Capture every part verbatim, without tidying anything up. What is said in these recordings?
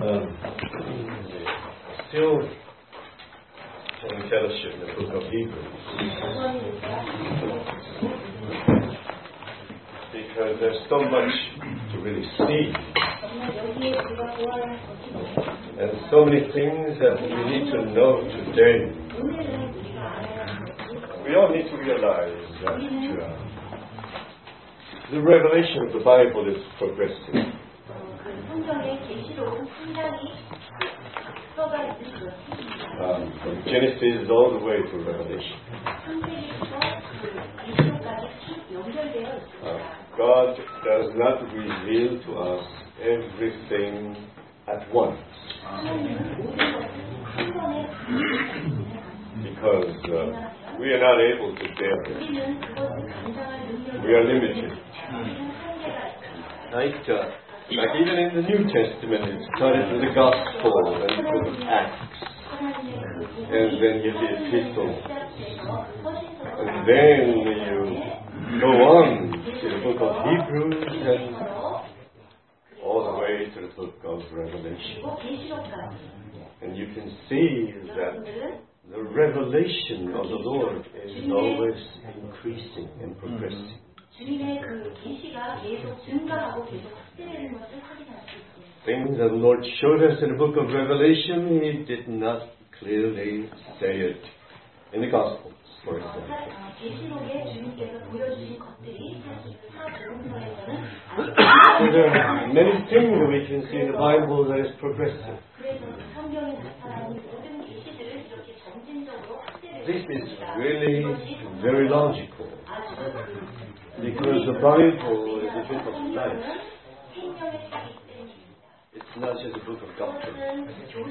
Um, still in fellowship in the book of Hebrews, because there's so much to really see, and so many things that we need to know today. We all need to realize that uh, the revelation of the Bible is progressive. Um, from Genesis all the way to Revelation. Uh, God does not reveal to us everything at once. Because uh, we are not able to bear it. We are limited. Like, uh, like even in the New Testament, it started with the Gospel and the book of Acts. And then you the epistles. And then you go on to the book of Hebrews and all the way to the book of Revelation. And you can see that the revelation of the Lord is always increasing and progressing. Things that the Lord showed us in the book of Revelation, He did not clearly say it in the Gospels, for example. So there are many things that we can see in the Bible that is progressive. This is really very logical, because the Bible is a book of life. It's not just a book of doctrine.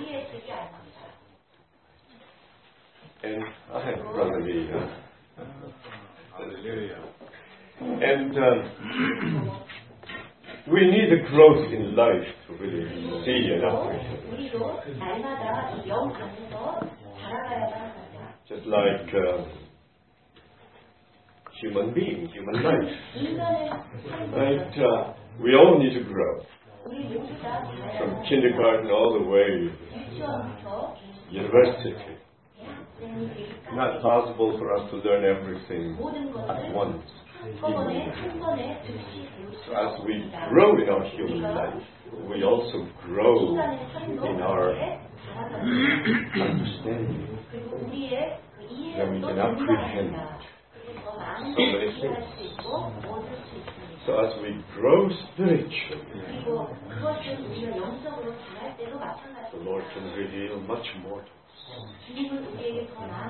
And I have Brother Lee. Uh, Hallelujah. And um, we need a growth in life to really see and operate. Just like uh, human beings, human life. Right? Uh, we all need to grow. From kindergarten all the way to university. Not possible for us to learn everything at once. So as we grow in our human life, we also grow in our understanding. Then we can apprehend so many things. So as we grow spiritually, the Lord can reveal much more to us.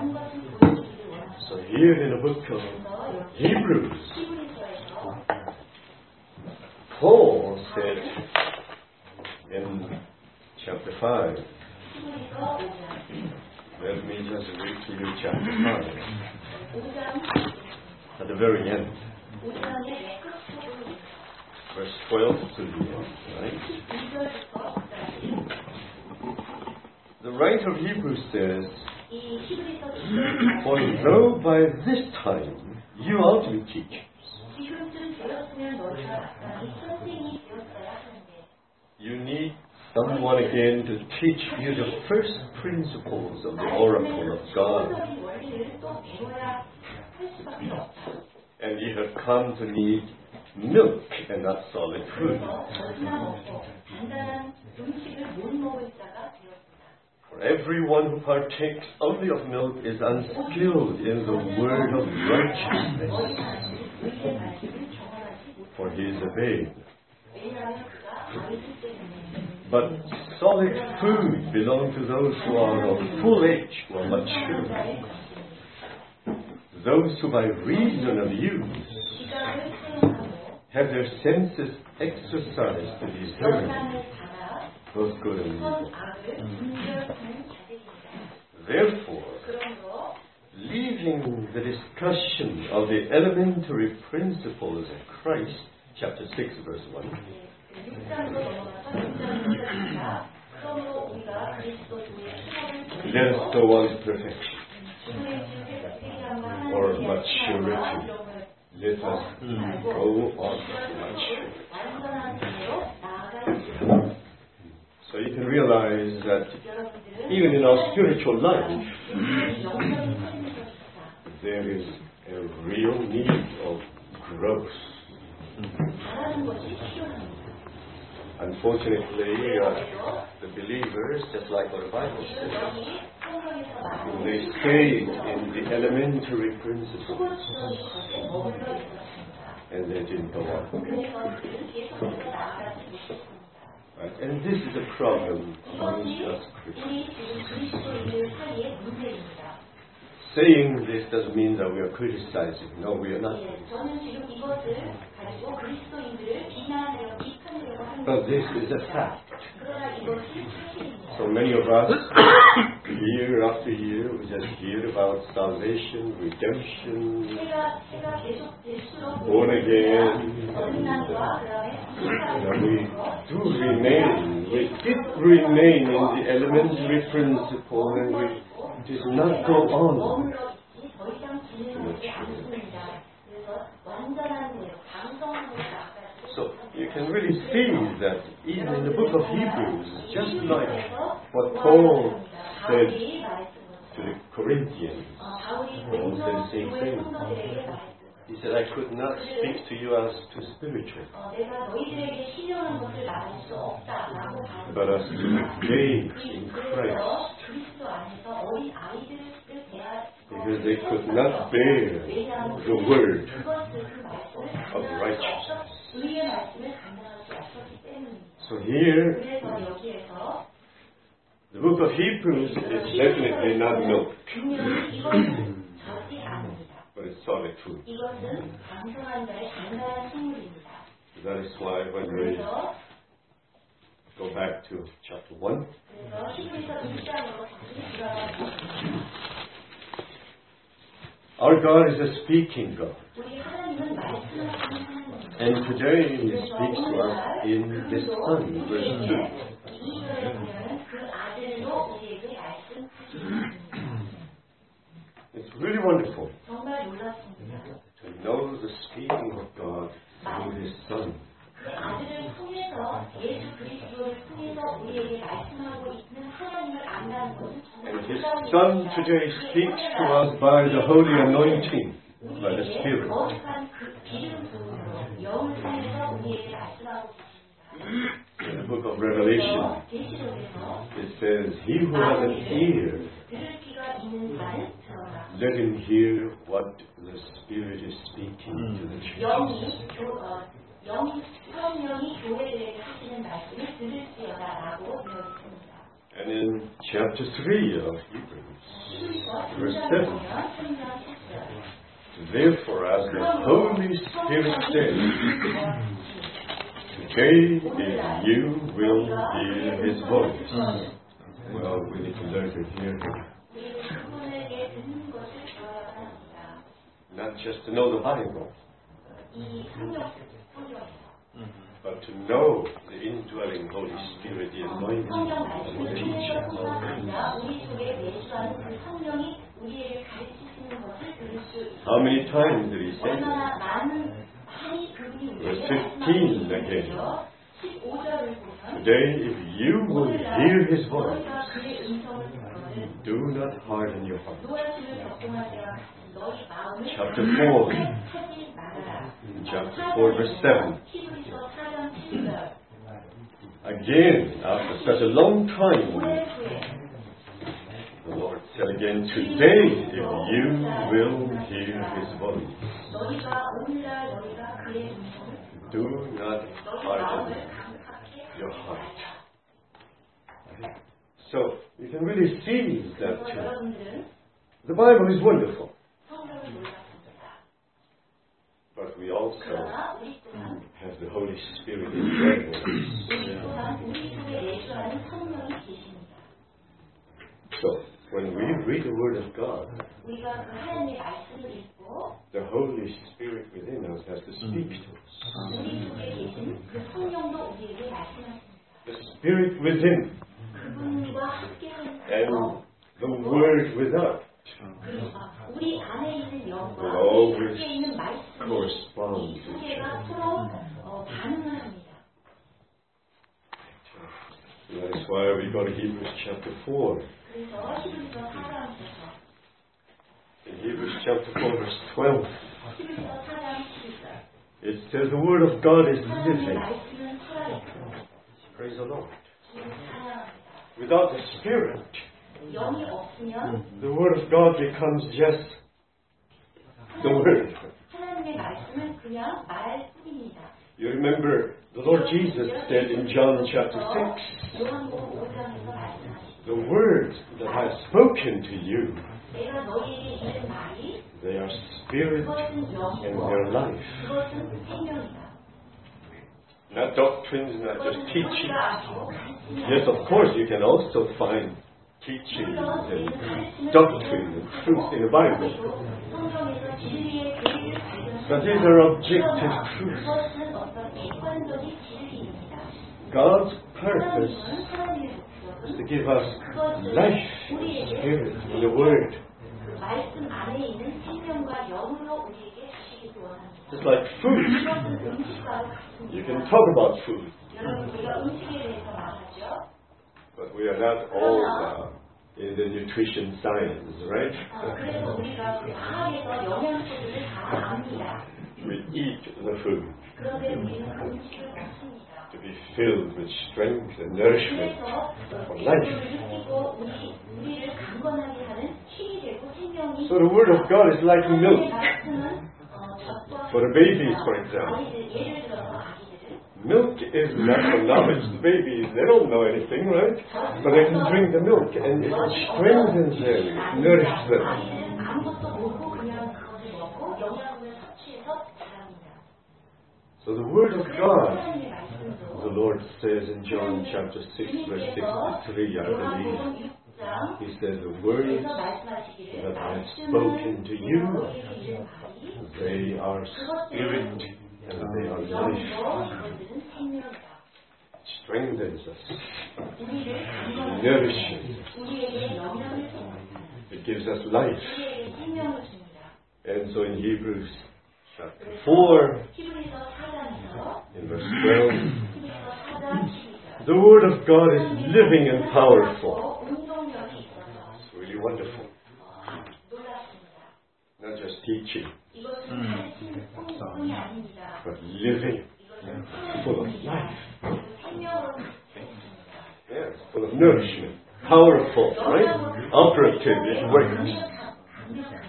So here in the book of Hebrews, Paul said in chapter five, let me just read to you chapter five, at the very end. Verse twelve to the end, right? The writer of Hebrews says, for though by this time you ought to be teachers, you need someone again to teach you the first principles of the oracle of God. And you have come to need milk and not solid food. For everyone who partakes only of milk is unskilled in the word of righteousness, for he is a babe. But solid food belongs to those who are of full age, who are mature, those who by reason of use have their senses exercised to discern both good and evil. Therefore, leaving the discussion of the elementary principles of Christ, chapter six, verse one, let us go on to perfection, or maturity. Let us go on to maturity. So you can realize that even in our spiritual life, there is a real need of growth. Unfortunately, uh, the believers, just like what the Bible says, they stay in the elementary principles and they didn't go on. Right? And this is a problem amongst us Christians. Saying this doesn't mean that we are criticizing. No, we are not. But this is a fact. So many of us, year after year, we just hear about salvation, redemption, born again. And uh, we do remain, we did remain in the elementary principle, and we did not go on to maturity. So you can really see that even in the book of Hebrews, just like what Paul said to the Corinthians, Paul said the same thing. He said, I could not speak to you as to spiritual, but as to babes in Christ, because they could not bear the word of righteousness. So here, the book of Hebrews is definitely not milk, but it's solid food. That is why when we go back to chapter one, our God is a speaking God. And today He speaks to us in the Son, verse two. It's really wonderful to know the speaking of God through His Son. And His Son today speaks to us by the holy anointing, by the Spirit. In the book of Revelation, it says, he who has an ear, let him hear what the Spirit is speaking to the churches. And in chapter three of Hebrews, verse seven, therefore, as the Holy Spirit says, today if you will hear His voice. Well, we need to learn to hear Him. Not just to know the Bible, but to know the indwelling Holy Spirit, the anointing, and the teaching. How many times did He say that? Verse fifteen again. Today, if you will hear His voice, do not harden your heart. Chapter four. Chapter four, verse seven. Again, after such a long time, the Lord said again, today, if you will hear His voice, do not harden your heart. So, you can really see that uh, the Bible is wonderful. But we also have the Holy Spirit in us. So, when we read the Word of God, the Holy Spirit within us has to speak to us. The Spirit within and the Word without will always correspond to each other. That is why we go to Hebrews chapter four. 그래서 히브리서 사 장 보셔서 In Hebrews chapter four, verse twelve, 히브리서 사 장 십일 절 it says the Word of God is 하나님의 living. 말씀은 살아있고 Praise the Lord. 주를 찬양합니다. Without the Spirit, 영이 없으면 the Word of God becomes just the Word. 하나님의 말씀은 그냥 말뿐입니다. You remember the Lord Jesus said in John chapter six, 요한복음 오 장에서 말씀하시죠. the words that I have spoken to you, 내가 너희에게 이른 말이 they are spirit 그것은 and 영이고 their life. 그것은 생명이다. Not doctrines, not just 그것은 teaching. 우리가 아시고 가르치는 Yes, of course, you can also find teachings and doctrine and truth in the Bible. 성경에서 진리의 교리를 But these are objective truths. 그것은 어떤 객관적인 진리입니다. God's purpose 하나님은 하나님의 is to 목적은 give us life, the Spirit, and the Word. 그 말씀 안에 있는 생명과 영으로 우리에게 주시기를 원합니다. Just like food. 이것은 음식과 You 같습니다. can talk about food, 여러분 우리가 음식에 대해서 말하죠. but we are not all uh, in the nutrition science, right? 어, 그래서 우리가 그 과학에서 영양소들을 다 압니다. We eat the food 그런데 우리는 음식을 먹습니다. to be filled with strength and nourishment 그래서 for 생명을 life. 느끼고 우리 우리를 강건하게 하는 힘이 되고 생명이. So the Word of God is like milk. 말씀은 어, 젖과 For the babies, for example. 아이들 예를 들어서 아기들은 Milk is not for knowledge. The babies, they don't know anything, right? But they can drink the milk and it strengthens them, nourishes them. 아이는 아무것도 모르고 그냥 그것을 먹고 영양분을 섭취해서 자랍니다. So the Word of God, 하나님의 말씀도 the Lord says in John chapter six, verse sixty-three, I believe, 요한복음 육 장 He says, the words 그래서 말씀하시기를 that I have spoken to you, 너희에게 이른 말이 they are spirit and they are life. 영이고 그것들은 생명이다. Strengthens us, 우리를 강건하게 nourishes us. 우리에게 영향을 줍니다. It gives us life. 우리에게 생명을 줍니다. And so in Hebrews chapter four, 히브리서 사 장에서 in verse twelve, 히브리서 사 장 십이 절 the Word of God is living and powerful. 운동력이 있어서 It's really wonderful. 어, 놀랍습니다. Not just teaching, 이것은 가르치는 뿐이 아닙니다. but living, 이것은 full of life. 생명으로 있습니다. Yes, full of nourishment. Powerful, right? Operative, it works. 강력합니다.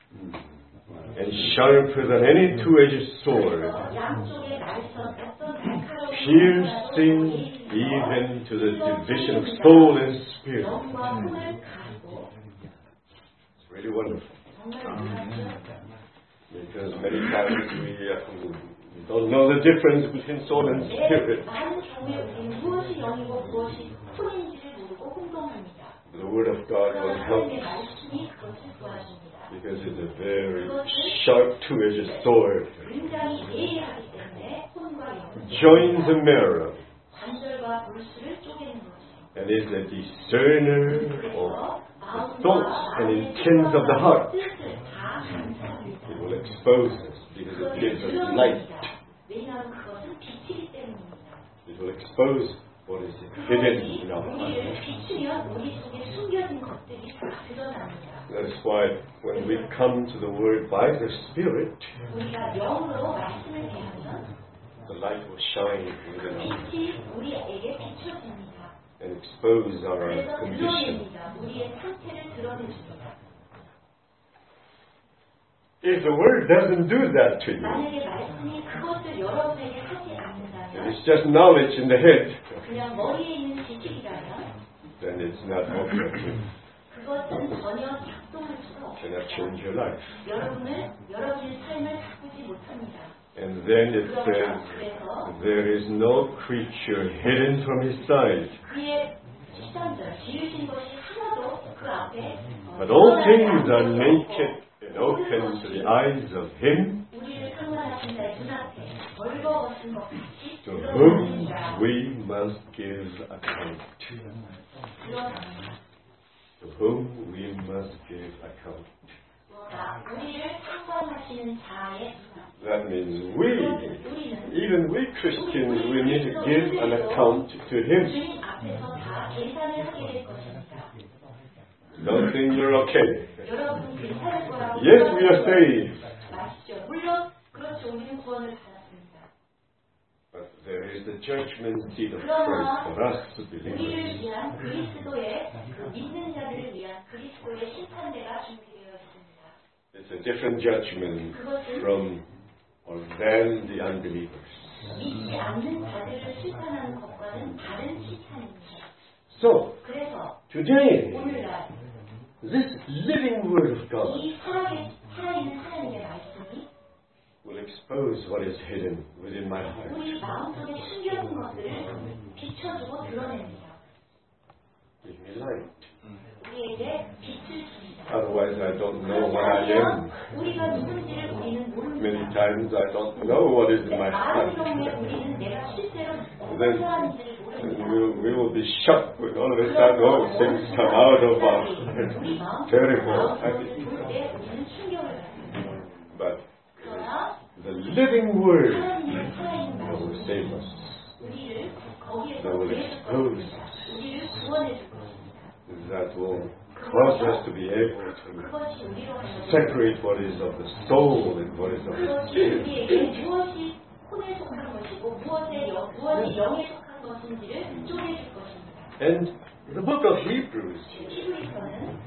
And sharper than any two-edged sword, 양쪽에 날선 어떤 날카로운 piercing even to the division of soul and spirit. 영과 혼을 가리고 It's really wonderful. 정말 놀랍죠. Because many times we, uh, we don't know the difference between soul and spirit. 많은 경우에 우리는 무엇이 영이고 무엇이 혼인지를 모르고 혼동합니다. The Word of God will help 하나님의 us 말씀이 그것을 도와줍니다. because it's a very sharp two-edged sword. 굉장히 예리하기 때문에 혼과 영, Joins the marrow 관절과 골수를 쪼개는 거죠. and is a discerner of 그래서 the thoughts and intents of the heart. 뜻을 다 감찰합니다. It will expose us because it gives us light. 왜냐하면 그것은 빛이기 때문입니다. It will expose what is hidden in our 우리를 heart. 비추면 우리 속에 숨겨진 것들이 다 드러납니다. That is why when we come to the Word by the Spirit, 우리가 영으로 말씀을 대하면 the light will shine within us 빛이 우리에게 비춰집니다. and expose our 그래서 condition. 드러냅니다. 우리의 상태를 드러내줍니다. If the Word doesn't do that to you, 만약에 말씀이 그것을 여러분에게 하지 if 않는다면 it's just knowledge in the head, 그냥 머리에 있는 지식이라면 then it's not operative. 그것은 전혀 작동할 수가 없습니다. Cannot change your life. 여러분을 여러분의 삶을 바꾸지 못합니다. And then it says, there is no creature hidden from His sight, 그의 십삼 절 지으신 것이 하나도 그 앞에 but all things are naked and open to the eyes of Him 우리를 상관하신 자의 눈앞에 벌거벗은 것 같이 to whom 드러납니다. we must give account. 드러납니다. To whom we must give account. 자, 우리를 상관하시는 자의 눈앞. That means we, 우리는 even we Christians, we need to give an account to Him. 주님 앞에 앞에서 다 계산을 하게 될 것입니다. Don't think you're okay. 여러분 괜찮을 거라고 Yes, we are saved. 마시죠. 물론 그렇죠. 우리는 구원을 받았습니다. But there is the judgment seat of Christ for us to 우리를 believe. 위한 그리스도의 그 믿는 자들을 위한 그리스도의 심판대가 준비되어 있습니다. It's a different judgment from or than the unbelievers. 믿지 않는 자들을 심판하는 것과는 다른 심판입니다. So, 그래서 today, 오늘날 this living Word of God 이 살아계, 살아있는 하나님의 말씀이 will expose what is hidden within my heart. 우리 마음속에 숨겨진 것들을 비춰주고 드러냅니다. Give me light. 우리에게 빛을 줍니다. Otherwise, I don't know what I am. 우리가 누군지를 우리는 모릅니다. Many times, I don't know what is in my 많은 heart. 경우에 우리는 내가 실제로 Then 어떤 사람인지를 and 모릅니다. we will, we will be shocked when all of a sudden, oh, things come out of our heart. 우리 마음속에 Terrible. 마음속에 볼 때 우리는 충격을 받습니다. But 그러나 the living Word 하나님의 살아있는 that will 말씀 save us, 우리를 거기에서 that will 구해줄 expose 것입니다. us, 우리를 구원해 줄 것입니다. that will cause us to be able to 그것이 우리로 하여금 separate what is of the soul and what is of the 그것이 spirit. 우리에게 무엇이 혼에 속한 것이고 무엇의 영, 무엇이 영에 속한 것인지를 쪼개줄 것입니다. And the book of Hebrews 히브리서는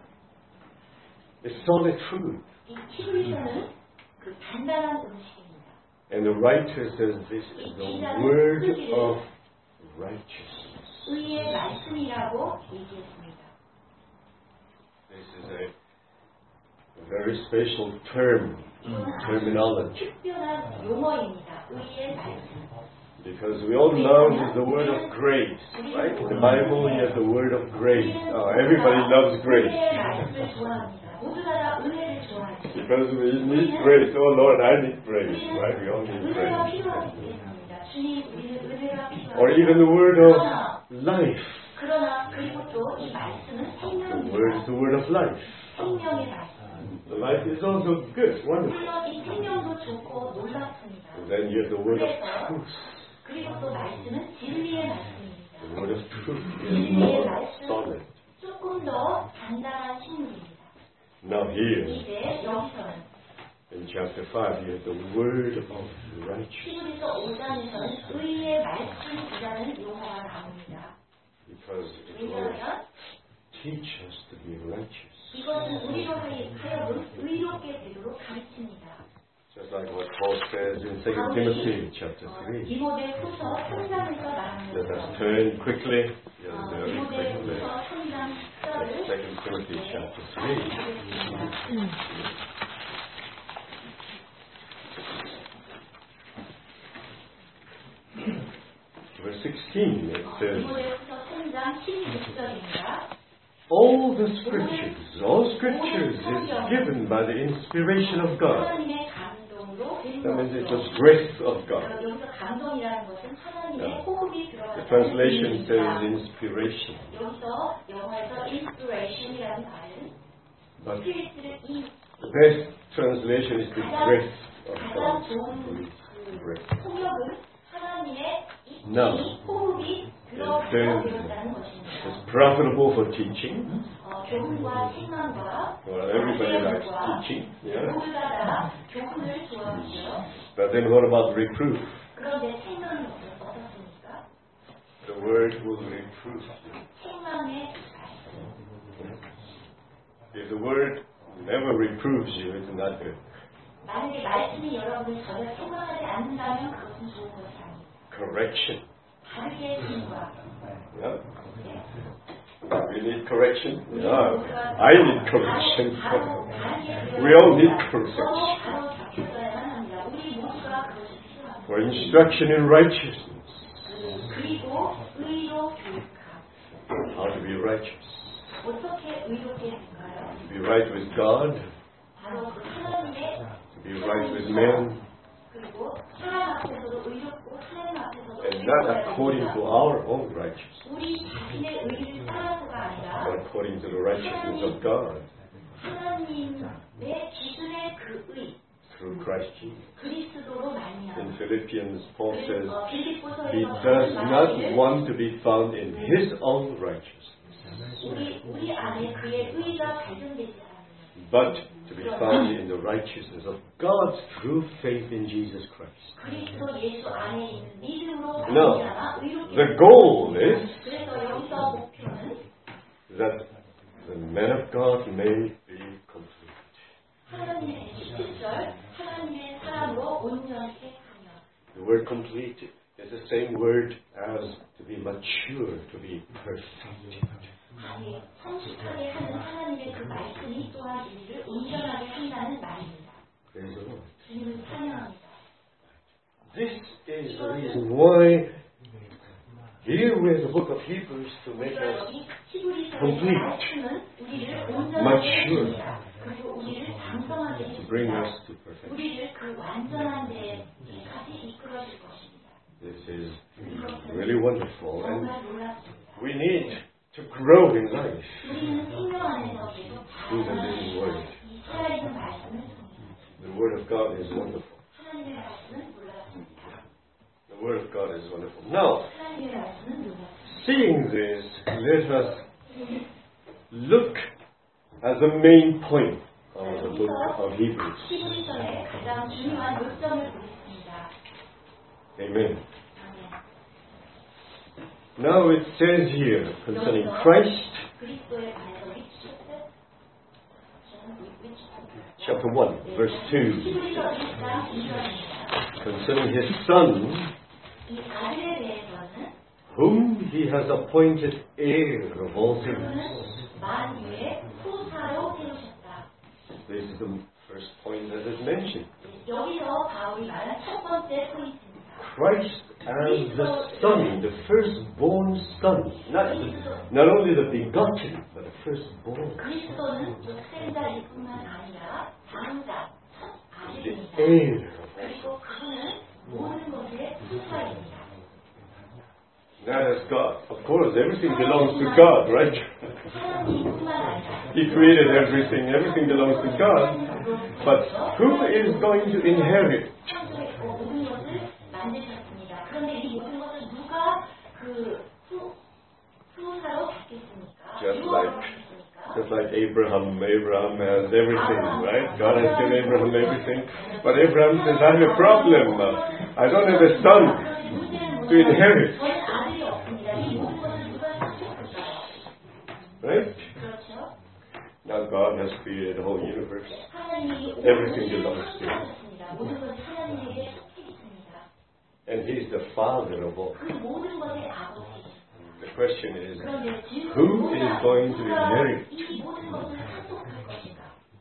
is solid truth. 이 히브리서는 그 단단한 음식입니다. And the writer says this is the word of righteousness. 의의 말씀이라고 얘기했습니다. This is a, a very special term, terminology. 특별한 용어입니다. 의의 말씀. Because we all know it's the word of grace, right? In the Bible, you have the word of grace. Oh, everybody loves grace. 의의 말씀을 좋아합니다. 모두 다 의를 좋아합니다. Because we need grace. Oh Lord, I need grace, right? We all need 의가 grace. 필요하기 때문입니다. 주님, 우리는 의가 필요합니다. Or even the word of life. 그러나 그리고 또 이 말씀은 The word is 생명입니다. the word of life. 생명의 말씀. The life is also good, wonderful. 물론 이 생명도 좋고 놀랍습니다. And then you have the word of truth. 그리고 또 말씀은 진리의 말씀입니다. The word of truth is 진리의 more 말씀 solid. 조금 더 단단한 식물입니다. Now here, 이제 여기서는 in chapter five, you have the word of righteousness. 히브리서 오 장에서는 의의 말씀이라는 용어가 나옵니다. Because it will 왜냐하면 teach us to be righteous. 이것은 우리로 하여금 의롭게 되도록 가르칩니다. Just like what Paul says in Second Timothy chapter three. 디모데후서 삼 장에서 말하는 Let us 것처럼 turn quickly. Yes, very quickly. 디모데후서 삼 장 십 절을 Second Timothy chapter three. Verse sixteen, it says, 디모데후서 삼 장 십육 절입니다. all the scriptures, all scriptures is given by the inspiration of God. 하나님의 감동으로 된 That means it's 것이죠. the breath of God. 여기서 감동이라는 것은 하나님의 호흡이 The 들어가는 translation says 의미입니다. inspiration. 여기서 영어에서 inspiration이라는 말은 But 스피릿을 이 the best translation is the breath of 가장 God. 좋은 Breath. 그 통역은 하나님의 이 Now, 호흡이 들어가서 then 되었다는 것입니다. it's profitable for teaching. 어, 교훈과 책망과 Well, everybody likes teaching. Yeah. 모두가 다 교훈을 좋아하죠. But then what about reproof? 그런데 책망은 어떻- 어떻습니까? The word will reproof you. 책망의 If the word never reproves you, it's not good. 만약에 말씀이 여러분을 전혀 책망하지 않는다면 그것은 좋은 것이 아닙니다. Correction. 다르게 신과 Yeah. We need correction. Yeah. I need correction. We all need correction. 바로 잡혔어야만 합니다. 우리 모두가 그것이 필요합니다. For instruction in righteousness. 그리고 의로 교육함. How to be righteous. 어떻게 의롭게 될까요? To be right with God. 바로 그 하나님의 To be right with men. 그리고 사람 앞에서도 의롭고 하나님 앞에서도 And not according to our own righteousness, 우리 자신의 의를 따라서가 아니라 but according to the righteousness of God. 하나님의 기준의 그 의, through Christ Jesus. 그리스도로 말미암아. In Philippians, Paul says, 어, 빌립보서에서 he does not want to be found in his own righteousness, 우리 우리 안에 그의 의가 발견되지 않으며 but to be found in the righteousness of God through faith in Jesus Christ. 그리스도 예수 안에 있는 믿음으로 No, 말미암아 의롭게 the goal is 그래서 여기서 목표는 that the man of God may be complete. 하나님의 십칠 절 하나님의 사람으로 온전케 하며. The word complete is the same word as to be mature, to be perfected. 아니 성숙하게 하는 하나님의 그 말씀이 또한 우리를 온전하게 한다는 말입니다. Praise the Lord. 주님을 찬양합니다. This is the reason why here we have the book of Hebrews to make us 이 히브리서의 complete, 말씀은 우리를 온전하게 mature, 합니다. 그리고 우리를 장성하게 to bring 해줍니다. us to perfection. 우리를 그 완전한 데까지 이끌어 줄 것입니다. This is really wonderful, and 정말 놀랍습니다. we need to grow in life 우리는 생명 안에서 계속 through the living word. 이 살아있는 말씀을 통해 The word of God is wonderful. 하나님의 말씀은 놀랍습니다. The word of God is wonderful. Now, 하나님의 말씀은 놀랍습니다. seeing this, let us look at the main point of the book of Hebrews. 히브리서의 가장 중요한 요점을 보겠습니다. Amen. 아멘. Now it says here concerning Christ, 그리스도에 관해서 which chapter? which chapter one, verse two, 히브리서 일 장 이 절입니다. concerning his Son, 이 아들에 대해서는 whom he has appointed heir of all things. 그는 만유의 후사로 세우셨다. This is the first point that is mentioned. 여기서 바울이 말한 첫 번째 포인트입니다. Christ as the Son, the firstborn Son. Not, not only the begotten, but the firstborn. 그리스도는 독생자일 뿐만 아니라 장자, 첫 The 아들입니다. heir. 그리고 그분은 모든 것의 후사입니다. That is God. Of course, everything belongs to God, right? 하나님뿐만 아니라 He created everything. Everything belongs to God. But who is going to inherit? 창조했고 모든 것을 만드셨습니다. 그런데 이 모든 것을 누가 그 후, 후사로 받겠습니까? Just 누가 like, 받겠습니까? just like Abraham. Abraham has everything, right? God has given Abraham everything. But Abraham says, I have a problem. I don't have a son to inherit. 저는 아들이 없습니다. 이 모든 것을 누가 주셨을까요? Right? 그렇죠? Now God has created the whole universe. 하나님이 Everything belongs to Him. 하셨습니다. 모든 것이 하나님에게 속해 있습니다. And He's the Father of all. 그 모든 것의 아버지. The question is, 그런데 질문은 who is going to inherit? 이 모든 것을 상속할 것인가?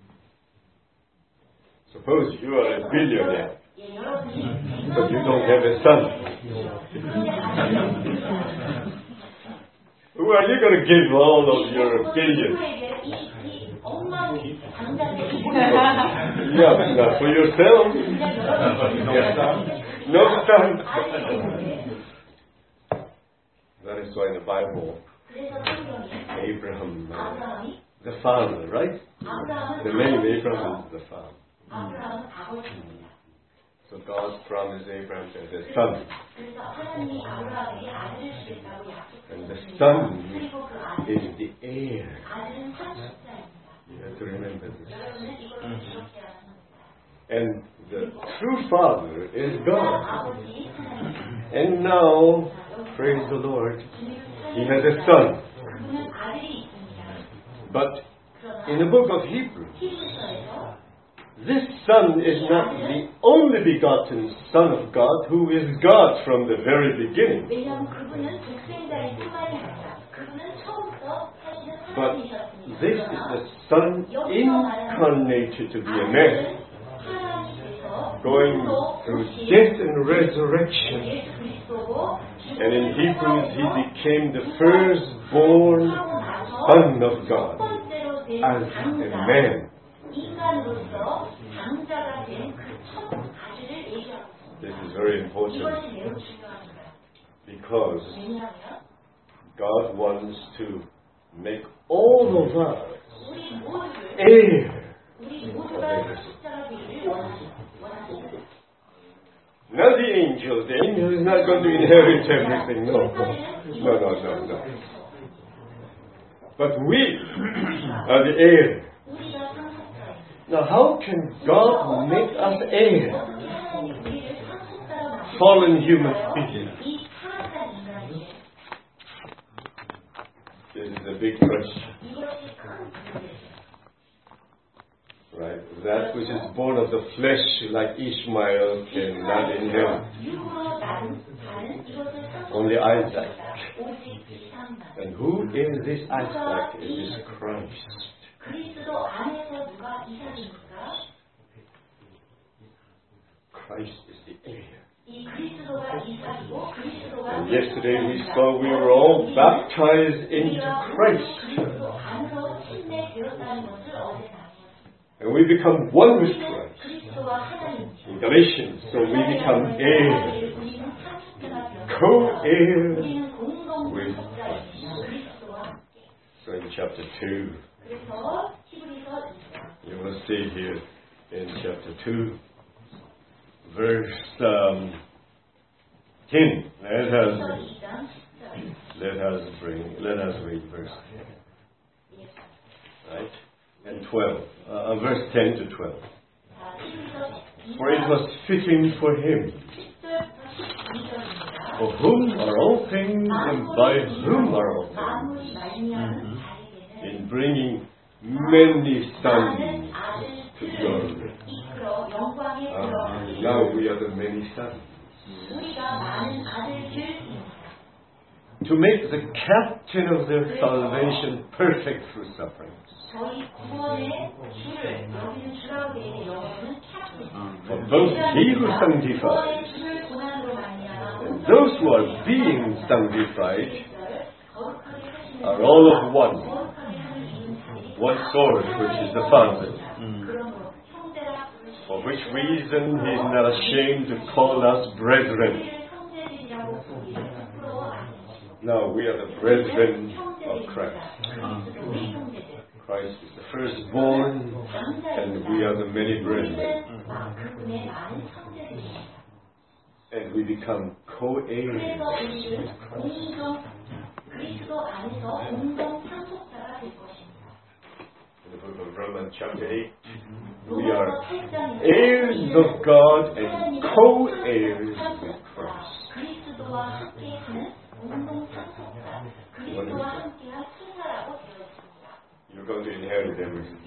Suppose you are a billionaire, 예, 여러분이 but you don't have a son. 그런데 아들이 없습니다. Who are you going to give all of your billions? 누구에게 이, 이 억만 장자들이 Yeah, not for yourself. 그냥 여러분이 Yes. No son. 아들이 없는데 That is why in the Bible, 그래서 성경이 Abraham, uh, 아브라함이 the father, right? 아브라함은 The name 아버지이고 Abraham is the father. 아브라함은 아버지입니다. So God promised Abraham as a son. 그래서 하나님이 아브라함에게 아들을 주겠다고 And the 약속했습니다. son 그리고 그 아들, is the heir. 아들은 상속자입니다. You have to remember this. 여러분은 이걸 기억해야 합니다. And the true father is God. 아버지 하나님, And now, praise the Lord, he has a son. 그분은 아들이 있습니다. But 그러나 in the book of Hebrews, 히브리서에서 this son is not the only begotten Son of God, who is God from the very beginning. 왜냐하면 그분은 독생자일 뿐만이 아니라 그분은 처음부터 사실은 But 하나님이셨습니다. this is the Son incarnated to be a man, 하나님께서 going through death and resurrection. 예수 그리스도고 And in Hebrews, he became the firstborn Son of God as a man. 인간으로서 장자가 된 그 첫 아들을 얘기하고 있습니다. This is very important 이것이 매우 중요합니다. because 왜냐하면 God wants to make all of us 우리 모두를 heir 우리 모두가 숫자가 되기를 원하십니다. Not the angels. The angel is not going to inherit everything. No, no, no, no, no. But we are the heir. Now, how can God make us heir? Fallen human beings. This is a big question. Right? That which is born of the flesh, like Ishmael, cannot inherit. Only Isaac. And who is this Isaac? It is Christ. Christ is the heir. And yesterday we saw we were all baptized into Christ. And we become one with Christ. In Galatians, so we become heirs. Co-heirs with Christ. So in chapter two, you will see here in chapter two, verse um, ten. Let us let us bring let us read verse ten. Right? And twelve. Uh, verse ten to twelve. For it was fitting for him, for whom are all things and by whom are all things, mm-hmm. in bringing many sons to glory. Uh, now we are the many sons. To make the captain of their salvation perfect through sufferings. For both he who sanctifies and those who are being sanctified are all of one. One source, which is the Father. Mm. For which reason he is not ashamed to call us brethren. Now we are the brethren of Christ. Christ is the firstborn, and we are the many brethren. And we become co-heirs with Christ. In the book of Romans chapter eight, we are heirs of God and co-heirs with Christ. You're going to inherit everything.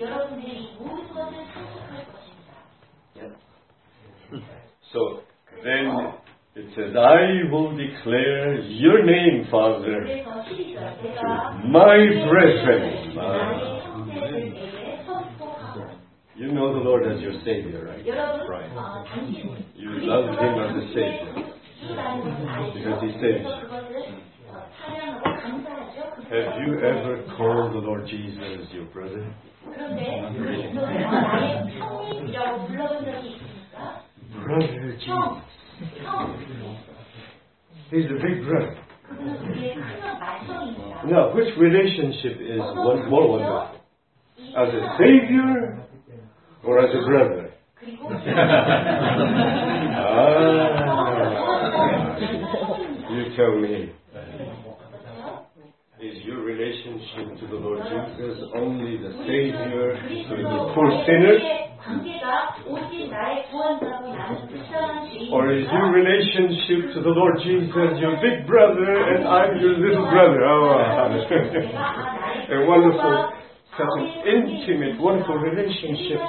Yeah. So then it says, I will declare your name, Father, to my brethren. You know the Lord as your Savior, right? Right. You love Him as a Savior because He saves you. Have you ever called the Lord Jesus your brother? Brother Jesus. He's a big brother. Now, which relationship is one more wonderful? As a Savior or as a brother? ah, you tell me. Is your relationship to the Lord Jesus only the Savior to the poor sinners? Or is your relationship to the Lord Jesus your big brother and I'm your little brother? Oh, a wonderful, such an intimate, wonderful relationship.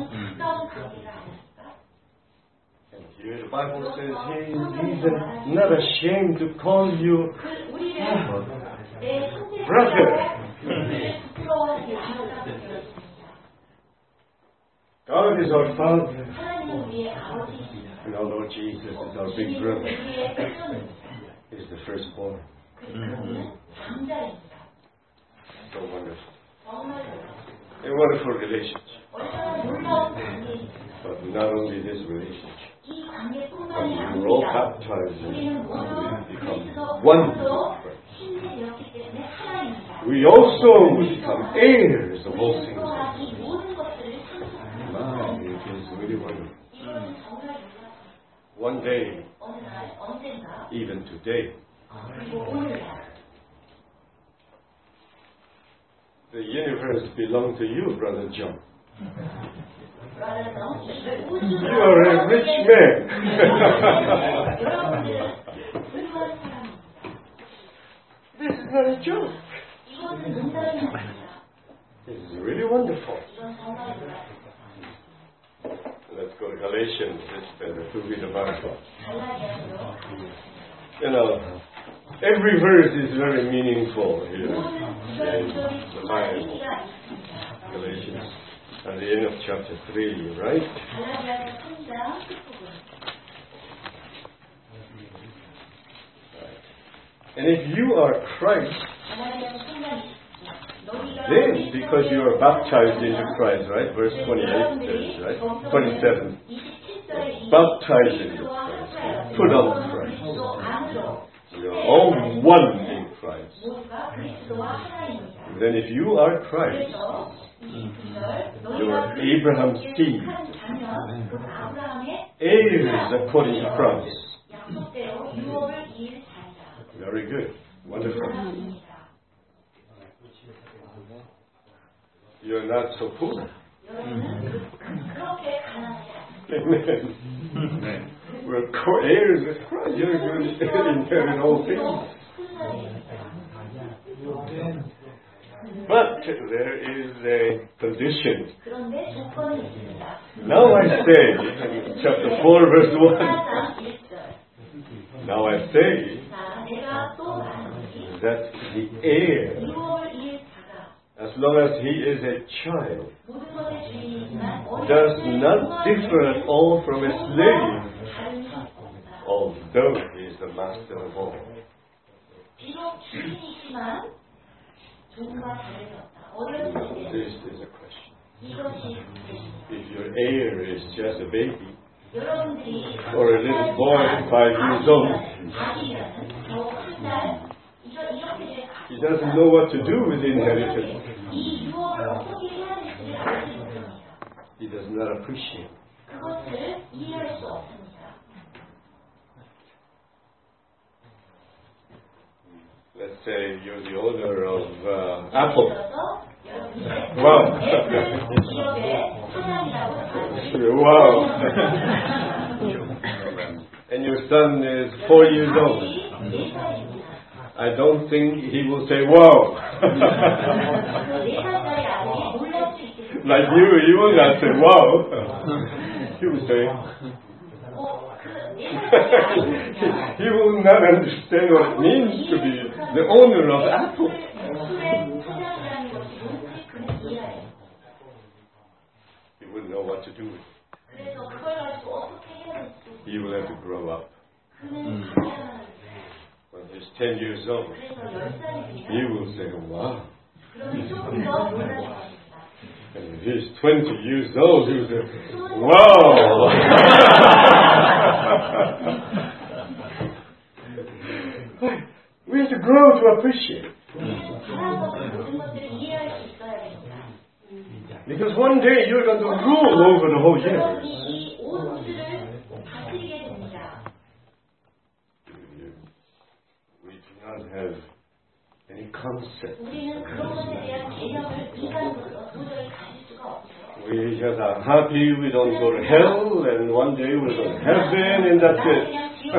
And here the Bible says He is not ashamed to call you brother. God is our Father. And our Lord Jesus is our big brother. He is the firstborn. Mm-hmm. So wonderful. A wonderful relationship. But not only this relationship, but we were all baptized and we become one with Christ. We also become heirs of all things. Wow, it is really wonderful. one day, 어느 날, 언젠가, even today, 그리고 오늘날. the universe belongs to you, Brother John. Brother John, You are a rich man. 여러분들은 훌륭한 사람입니다. This is not a joke. 이것은 농담이 아닙니다. This is really wonderful. 이건 정말입니다. Let's go to Galatians. It's better to read the Bible. 갈라디아서로 You know, every verse is very meaningful here 모든 in 구절구절이 the 정말 Bible. 의미가 있습니다. Galatians, at the end of chapter three, right? 갈라디아서 삼 장 끝부분. And if you are Christ, 갈라디아서 삼 장 이십 절. then because you are baptized into Christ, right? Verse twenty-eight says, right? twenty-seven. Baptized into Christ. Put on Christ. You're all one in Christ. Then if you are Christ, you're Abraham's seed, heirs according to promise. Very good. Wonderful. You're not so poor. Amen. We're co-heirs with Christ. You're going to inherit all things. But there is a condition. Now I say, in chapter four, verse one, now I say that the heir, as long as he is a child, does not differ at all from a slave, although he is the master of all. This is a question. If your heir is just a baby, or a little boy, five years old, he doesn't know what to do with the inheritance. He does not appreciate. Let's say you're the owner of uh, Apple. Wow. Wow. And your son is four years old. I don't think he will say, wow. Like you, you will not say, wow. He will say, he will not understand what it means to be the owner of Apple. He wouldn't know what to do with it. He will have to grow up. When he's ten years old, he will say, wow. And if he's twenty years old, he will say, wow. We have to grow to appreciate. Because one day you're going to rule over the whole universe. We do not have any concept. We just are happy we don't go to hell, and one day we'll go to heaven, and that's it.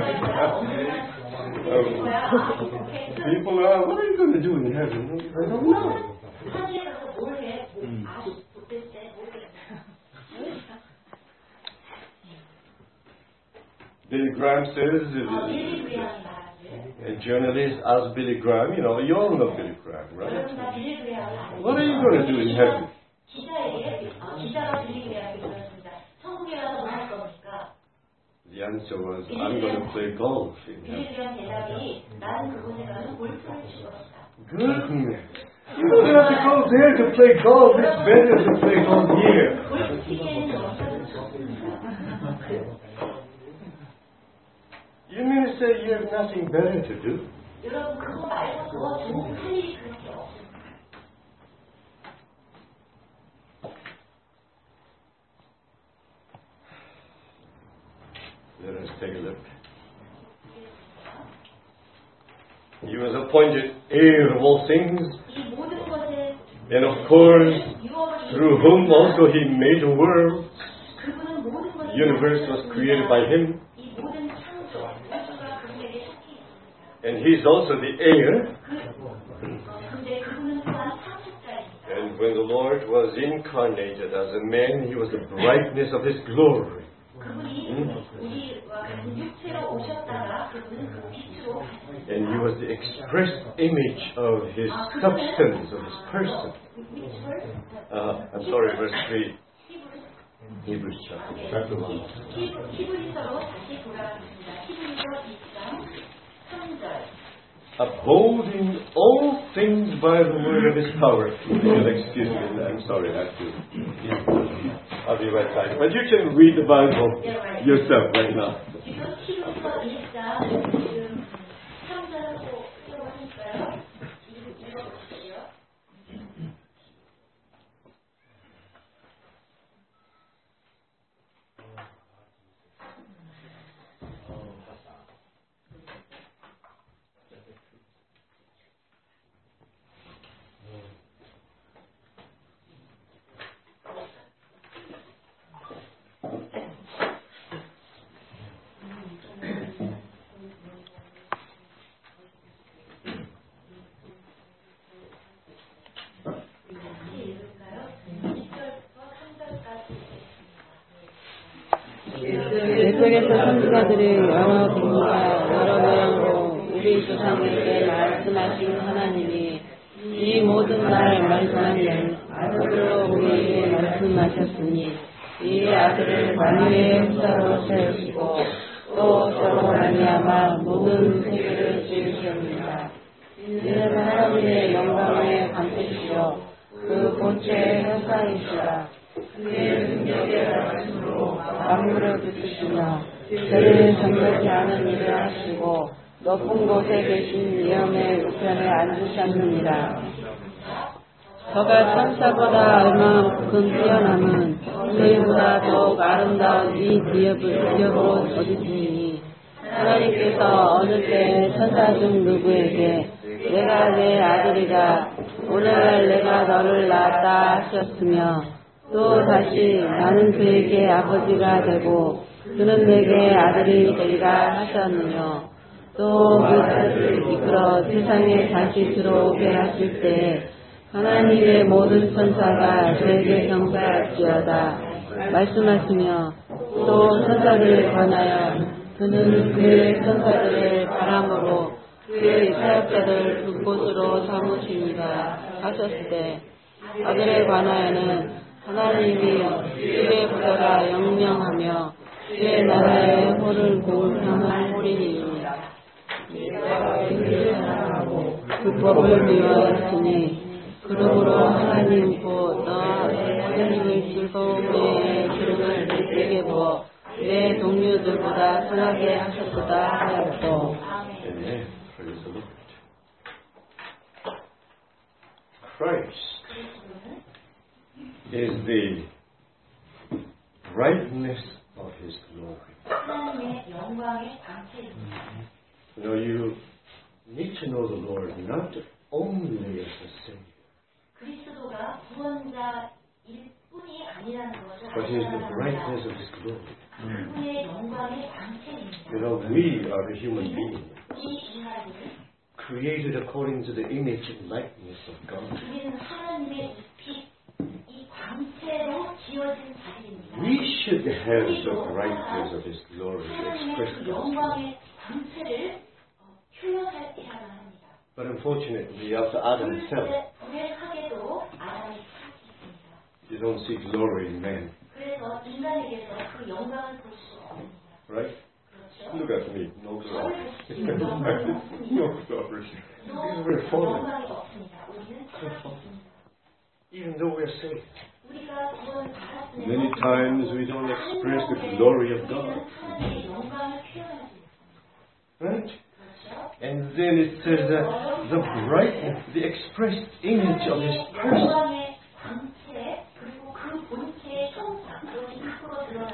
um, people are, what are you going to do in heaven? I don't know. Billy Graham says, a journalist asked Billy Graham, you know, you all know Billy Graham, right? What are you going to do in heaven? The answer was, I'm going to play golf in heaven. Goodness. You don't have to go there to play golf. It's better to play golf here. You mean to say you have nothing better to do? Let Let's take a look. He was appointed heir of all things, 이 모든 것에 and of course, 유업을 through whom also he made the world. 그분은 모든 것을 The universe was created by him, 이 모든 창조 우주가 그분에게 속해 있습니다. and he is also the heir. 근데 그분은 또한 창조자입니다. And when the Lord was incarnated as a man, he was the brightness of his glory. 그분이 우리와 같은 육체로 오셨다가 그분은 그 빛으로 And he was the express image of his substance, of his person. Uh, I'm sorry, verse three. Hebrews chapter one. 히브리서로 다시 돌아가겠습니다. 히브리서 이 장 삼 절. Upholding all things by the word of his power. You'll excuse me, I'm sorry, I have to. I'll be right back. But you can read the Bible yourself right now. 지금 히브리서 일 장 지금 삼 절하고 들어보니까요. 읽어보시죠. 계속해서 선지자들이 여러 비유와 여러 모양으로 우리 조상에게 말씀하신 하나님이 이 모든 날 말씀하신 아들로 우리에게 말씀하셨으니 이 아들을 만유의 후사로 세우시고 또 저로 말미암아 모든 세계를 지으셨습니다. 이는 하나님의 영광의 관계시요 그 본체의 형상이시라. 그의 능력의 말씀으로 만물을 붙이시며 저를 정결치 않은 일을 하시고 높은 곳에 계신 위엄의 우편에 앉으셨느니라. 저가 천사보다 얼마나 큰 뛰어남은 저희보다 더욱 아름다운 이 기업을 기업으로 얻으시니 하나님께서 어느 때 천사 중 누구에게 내가 내 아들이다 오늘날 내가 너를 낳았다 하셨으며 또 다시 나는 그에게 아버지가 되고 그는 내게 아들이 되리라 하셨느뇨. 또 물자를 이끌어 세상에 다시 들어오게 하실 때 하나님의 모든 천사가 저에게 경배할지어다 말씀하시며 또 천사들을 관하여 그는 그의 천사들을 바람으로 그의 사역자들 두 곳으로 삼으십니다 하셨을 때 아들에 관하여는 하나님이 그의 부자가 영명하며 그의 나라의 호를 공평한 호리니입니다. 그 법을 미워하였으니 그러므로 하나님 곧 너와 하나님의 즐거움의 기름을 내게 부어 내 동료들보다 선하게 하셨다 하였고. Christ is the brightness of his glory. 하나님의 영광의 광채입니다. You know, you need to know the Lord not only as a Savior, 그리스도가 구원자일 뿐이 아니라는 것을 but he is the brightness of his glory. 그분의 영광의 광채입니다. You know, we are the human beings, 이 인간은 created according to the image and likeness of God. 우리는 하나님의 빛, 이 광채로 지어진 자들입니다. We should have the brightness of his glory to express 하나님의 그 God's glory. 영광의 광채를 표현해야만 합니다. But unfortunately, after Adam fell, 그런데 불행하게도 아담이 타락했습니다. you don't see glory in man, 그래서 인간에게서 그 영광을 볼 수 없습니다. right? 그렇죠? Look at me, no glory. 저를 보십시오. No glory. 또 We're fallen. 영광이 없습니다. 우리는 타락했습니다. Even though we're saved. 우리가 구원을 받았으면 Many times we don't express the glory of God. 하나님의 영광을 표현하지 못합니다. Right? 그렇죠? And then it says that the bright, the expressed image of his person. 영광의 광채 그리고 그 본체의 형상 그것이 밖으로 드러나는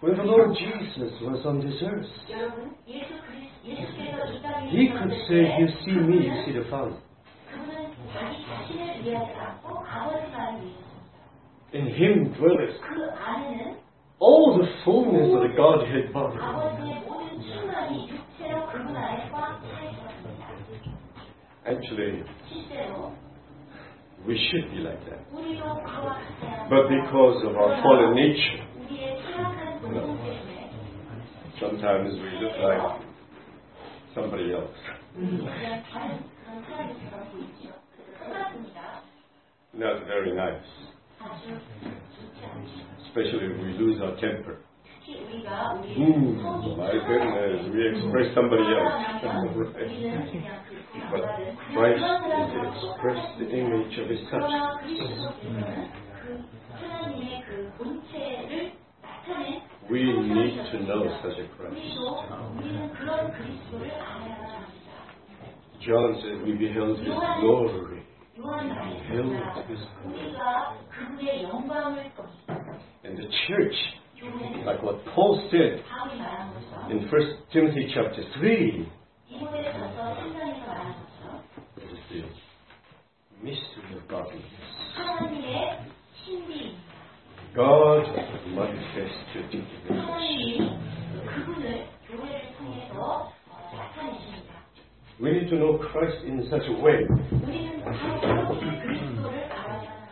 When the Lord Jesus was on this earth, 여러분, 예수 그리스도 예수께서 이 땅에 He could say, you see me, you see the Father. 그분은 자기 자신을 위하지 않고 아버지만을 위해서 In Him dwelleth 그 안에는 all the fullness of the Godhead bodily. 아버지의 모든 충만이 육체로 그분 안에 꽉 차 있었습니다. Actually, 실제로 we should be like that. 우리도 그와 같아야 But because of our fallen nature, 우리의 타락한 본성 때문에 sometimes we look like somebody else. 그냥 다른 그런 사람처럼 보이죠. 똑같습니다. Not very nice. 아주 좋지 않죠. Especially if we lose our temper. 특히 우리가 우리 Hmm, 성이 my goodness, we express somebody else. 우리는 그냥 그 But Christ is expressed the image of His Son. 그러나 그리스도께서는 그 하나님의 그 본체를 나타낸 We need to know such a Christ. 우리도 우리는 그런 그리스도를 알아야 합니다. John says we beheld His glory. 요한 Beheld 말씀입니다. His glory. 우리가 그분의 영광을 And the church, 교회에 like what Paul said 다음에 말한 것처럼 in First Timothy chapter three, 디모데전서 삼 장에서 말한 것처럼 is the mystery of godliness. 하나님의 신비입니다. God manifested in the flesh. 하나님이 그분을 교회를 통해서 어, 나타내십니다. We need to know Christ in such a way. 우리는 바로 그렇게 그리스도를 알아야 합니다.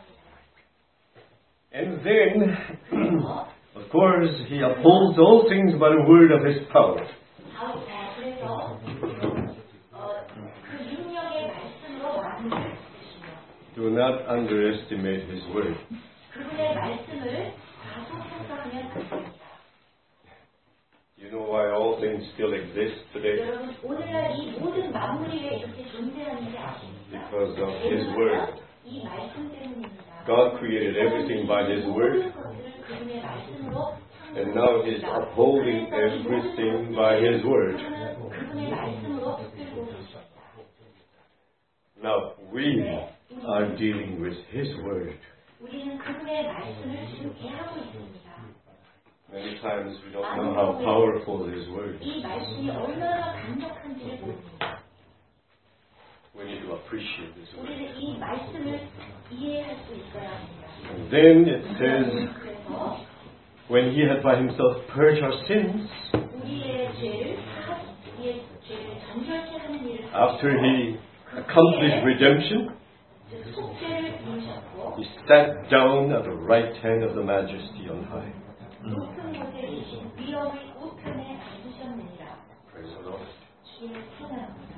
And then, of course, He upholds all things by the word of His power. 아, 어, 그래서 어, 그 능력의 말씀으로 만물을 지으시며 Do not underestimate His word. 그분의 말씀을 과소평가하면 안 됩니다. You know why all things still exist today? 여러분, 오늘날 이 모든 만물이 왜 이렇게 존재하는지 아십니까? Because of His word. 이 말씀 때문입니다. God created everything by His word, 모든 것들을 그분의 말씀으로 and now He's upholding everything by His word. 그분의 말씀으로 붙들고 계십니다. Now we are dealing with His word. 우리는 그분의 말씀을 지금 대하고 있습니다. Many times we don't know how powerful His word is. 이 말씀이 얼마나 강력한지를 모릅니다. We need to appreciate His word. 우리는 이 말씀을 이해할 수 있어야 합니다. And then it says, 그래서 when He had by Himself purged our sins, 우리의 죄를 다- 우리의 죄를 정결케 하는 일을 after He accomplished redemption, 즉 속죄를 이루셨고 He sat down at the right hand of the Majesty on high. 높은 곳에 계신 위엄의 우편에 앉으셨느니라. Praise the Lord. 주의 찬양합니다.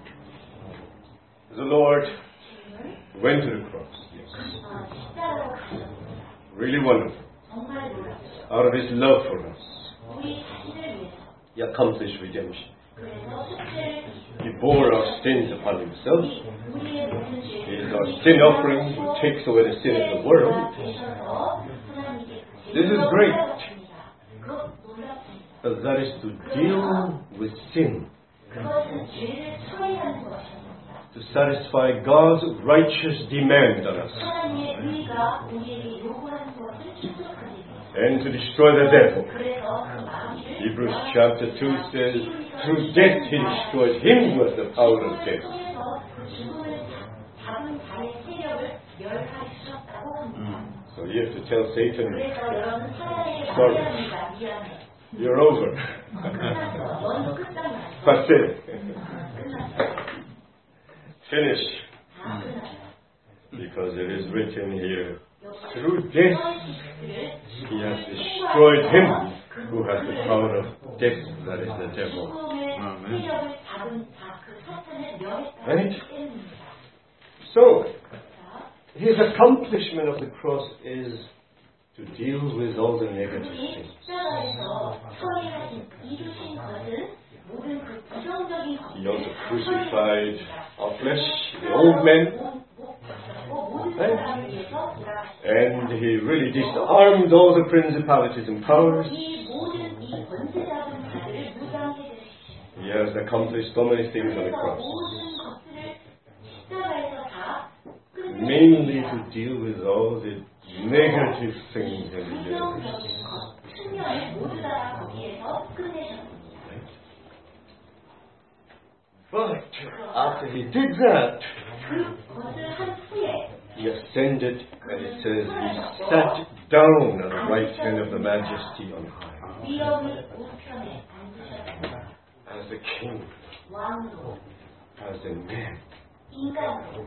The Lord 주님을 went to the cross. Yes. 아, 십자가로 가셨습니다. Really wonderful. 정말 놀랍죠. Out of His love for us, 우리 자신을 위해서 He accomplished redemption. 그래서 속죄를 He bore our sins upon Himself. 우리의 모든 He 죄를 is our sin offering who takes away the sin of the world. 되셔서 하나님께 This is great. 그것 놀랍습니다. But that is to deal with sin, 그것은 죄를 처리하는 것입니다. to satisfy God's righteous demand on us, 하나님의 의가 우리에게 요구하는 것을 충족하기 위해서. and to destroy the devil. 그래서 그 마귀를 Hebrews chapter two says, through death He destroyed him who has the power of death. 통해서 죽음을 잡은 자의 세력을 멸하셨다고 합니다. So you have to tell Satan, 그래서 여러분 사단에게 Sorry. 말합니다. 미안해. you're over. 끝났어. 넌 끝난 거야. That's it. 끝났어. Finish. 다 끝났어. Because it is written here, 여기 through death He has destroyed him who has the power of death, that is the devil. 죽음의 세력을 잡은 자, 그 사탄을 멸했다고 Right? 때문입니다. So, 자, His accomplishment of the cross is to deal with all the negative 그분이 things. 십자가에서 처리하신, 이루신 것은 모든 그 부정적인 He also 것들을 crucified our flesh, the old man, 모든 사람을 위해서 돌아가셨습니다. and He really disarmed all the principalities and powers. 이 모든 이 권세 잡은 자들을 무장해 주십시오. He has accomplished so many things on the 그래서 cross, 모든 것들을 십자가에서 다 mainly to deal with all the negative things in the universe. 부정적인 것, 삼 년을 모두 다 거기에서 끝내셨습니다. But after he did that, 그것을 한 후에 he ascended, and it says he sat down on the right hand of the Majesty on high, 위엄을 우편에 앉으셨습니다. as a king, 왕으로, as a man. 인간으로.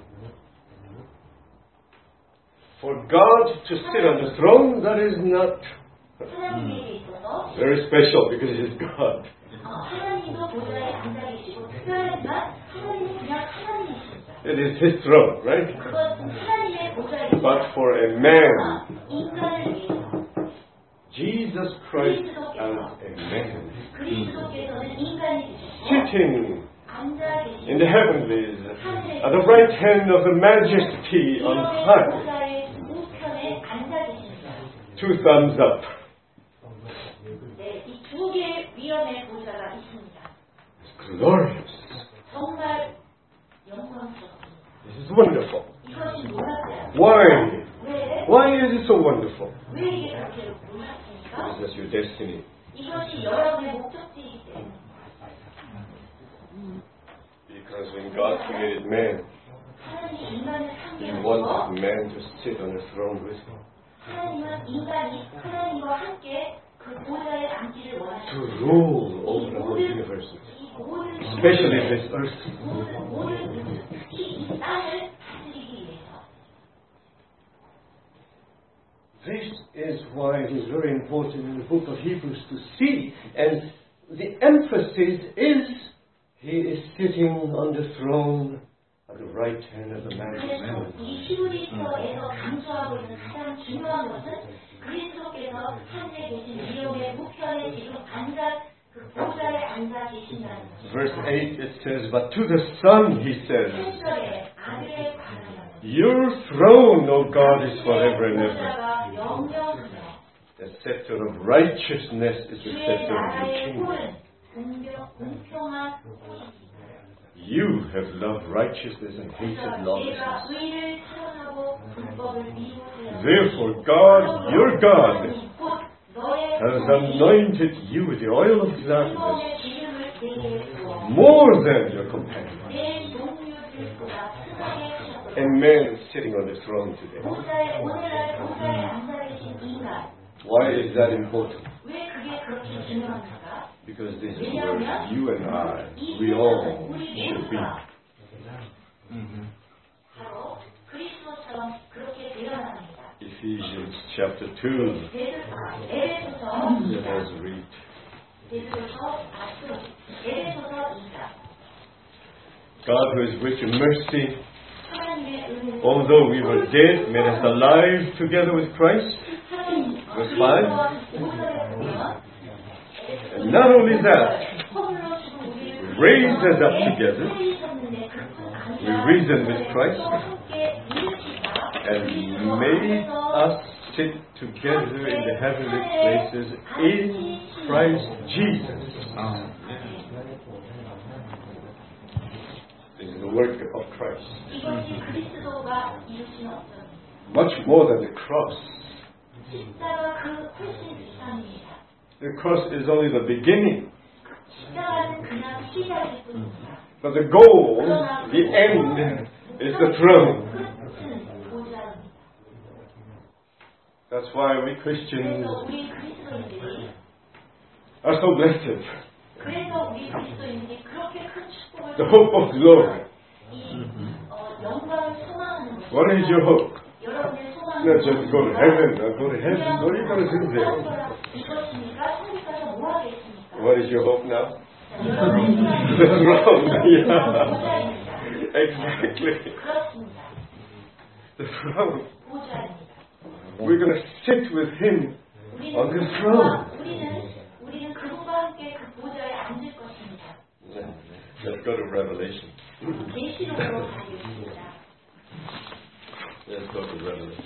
For God to sit on the throne, that is not 하나님에게 있어서 very special because he is God. 어, 하나님도 보좌에 앉아 계시고 특별하지만 하나님은 그냥 하나님이십니다. It is his throne, right? 그것은 하나님의 보좌입니다. But for a man, 인간을 위해서 Jesus Christ as a man, 그리스도께서는 인간이 되셨고 sitting 앉아 in the 계시고 heavenlies, at the right hand of the Majesty on high. 보좌의 우편에 앉아 계십니다. Two thumbs up. 네, 이 두 개의 위엄의 보좌가 있습니다. It's glorious. 정말 영광스럽습니다. This is wonderful. 이것이 놀랍어요. Why? 왜? Why is it so wonderful? 왜 이게 그렇게 놀랍습니까? This is your destiny. 이것이 여러분의 목적지이기 때문에. Because when God created man, 하나님이 인간을 He 창조하셔서 wanted man to sit on a throne with Him, 하나님은 인간이 하나님과 함께 그 보좌에 앉기를 to 원하십니다. rule over the whole universe, 이 모든 especially this earth. 모든 모든 특히 이 땅을 다스리기 위해서. This is why it is very important in the book of Hebrews to see, and the emphasis is He is sitting on the throne at the right hand of the 그래서 Majesty. 이 히브리서에서 강조하고 있는 가장 중요한 것은 그리스도께서 현재 계신 위엄의 우편에 지금 앉아 그 보좌에 앉아 계신다는 것입니다. Verse eight it says, but to the Son He says, 칠 절에 아들에 관하여 your throne, O God, is forever and ever. 보좌가 영영하며 The scepter of righteousness is the 주의 scepter of your 나라의 kingdom. 꼴은 공평, 공평한 꼴이다. You have loved righteousness and hated 내가 lawlessness. 의를 사랑하고 불법을 미워하여 Therefore God, your God, 곧 너의 has anointed you with the oil of gladness 성의 기름을 내게 부어 more than your companions. 내 동료들보다 승하게 하셨도다. A man sitting on the throne today. 보좌에 오늘날 보좌에 앉아 계신 인간. Why is that important? 왜 그게 그렇게 중요합니까? Because this is where you and I, we all should be. 바로 그리스도처럼 그렇게 되어야 합니다. Ephesians chapter two. 에베소서 Let us read. 에베소서 앞으로 에베소서 이 장. God who is rich in mercy, 하나님의 은혜로 although we were dead, made us alive together with Christ. Verse five. And not only that, we raised us up together. We reasoned with Christ and made us sit together in the heavenly places in Christ Jesus. This is the work of Christ. 이것이 그리스도가 이루신 업적입니다. Much more than the cross. 십자가 그 훨씬 이상입니다. The cross is only the beginning. 십자가는 그냥 시작일 뿐입니다. But the goal, the end, is the throne. 끝은 보좌입니다. That's why we Christians 그래서 우리 그리스도인들이 are so blessed. 그래서 우리 그리스도인들이 그렇게 큰 축복을 The hope of glory. 이 어, 영광을 소망하는 것입니다. What is your hope? 여러분의 소망은 Not just go to heaven, not go to heaven. What are you going to do there? 이것입니까? 천국 가서 뭐 하겠습니까? What is your hope now? 여러분의 The throne. Yeah. 보좌입니다. Exactly. 그렇습니다. The throne. 보좌입니다. We're going to sit with Him 우리는 on the 그분과- throne. 우리는 우리는 그분과 함께 그 보좌에 앉을 것입니다. Let's go to Revelation. 계시록으로 가겠습니다. Let's go to Revelation.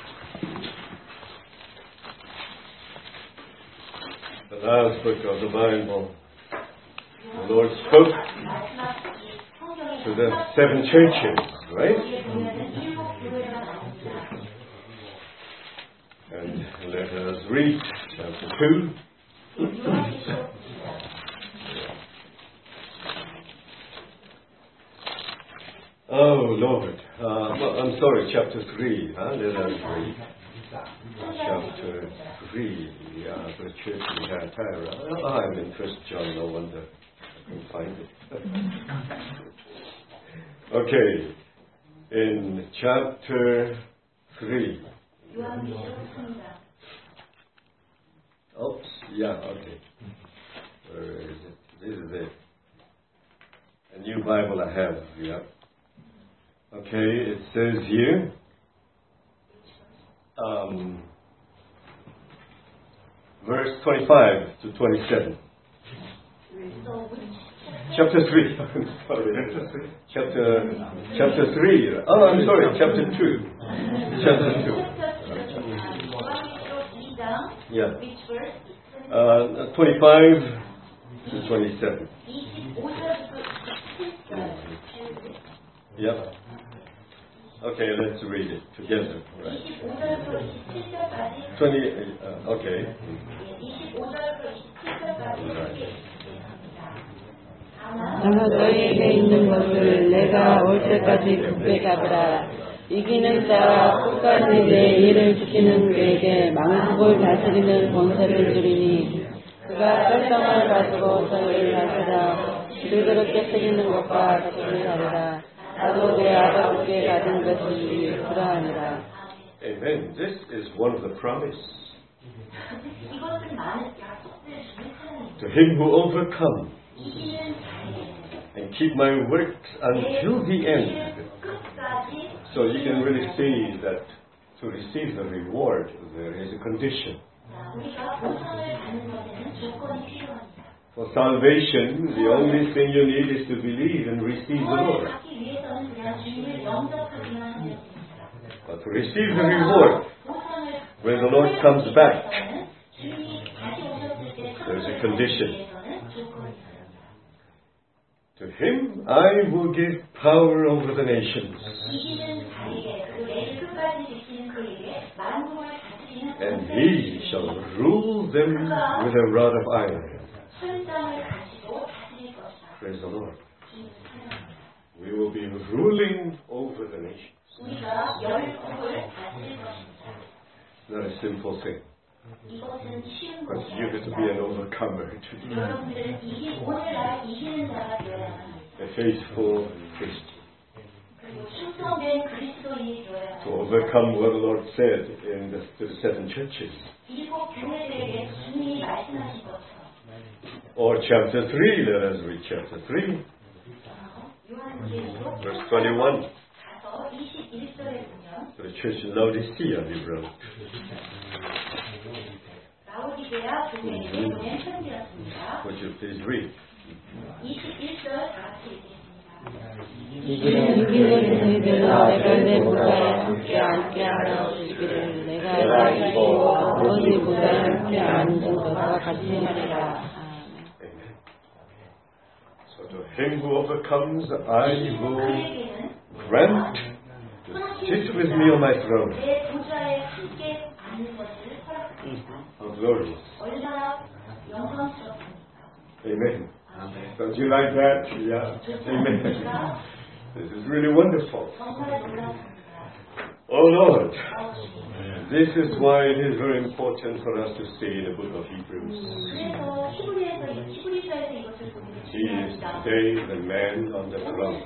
The last book of the Bible. The Lord spoke 마지막 이 성경의 to the seven churches, right? 여기에 보면은 일곱 교회가 나옵니다. And let us read chapter two. Oh, Lord. Uh, well, I'm sorry, chapter three. Huh? Let us read. Chapter three. Yeah, the church in Thyatira. Oh, I'm in First John, no wonder I can find it. Okay. In chapter three. Oops. Yeah, okay. Where is it? This is it. A new Bible I have. Yeah. Okay, it says here, um, verse twenty-five to twenty-seven. Chapter three. sorry. Chapter chapter three. Oh, I'm sorry. Chapter two. Chapter two. Yeah. Uh, twenty-five to twenty-seven. Yeah. Okay, let's read it together. Right. twenty. Uh, okay. Right. 아마 너희에게 있는 것을 내가 올 때까지 굳게 잡으라. 이기는 자와 끝까지 내 일을 지키는 그에게 만국을 다스리는 권세를 주리니 그가 설정을 가지고 저희를 다스려 그들을 깨뜨리는 것과 같이 다르라. 나도 내 아버지께 받은 것이 그러하니라. Amen. This is one of the promises. To him who overcomes and keep my works until the end. So you can really see that to receive the reward there is a condition. For salvation, the only thing you need is to believe and receive the Lord. But to receive the reward, when the Lord comes back, there is a condition. To him I will give power over the nations, and he shall rule them with a rod of iron. Praise the Lord. We will be ruling over the nations. Not a simple thing. But you have to be an overcomer to do a faithful Christian. To overcome what the Lord said in the, the seven churches. Or chapter three, let us read chapter three. Verse twenty-one. To the church in Laodicea he wrote. Mm-hmm. Would you please read? 이기는 너희들은 내가 내 보좌에 함께 앉게 하여 주시기를 내가 가지고 아버지 보좌에 함께 앉은 것과 같이 하리라. So to him who overcomes, I will grant to sit with me on my throne. How glorious. Amen. Don't you like that? Yeah. Amen. This is really wonderful. Oh Lord, this is why it is very important for us to see in the book of Hebrews. He is today the man on the throne.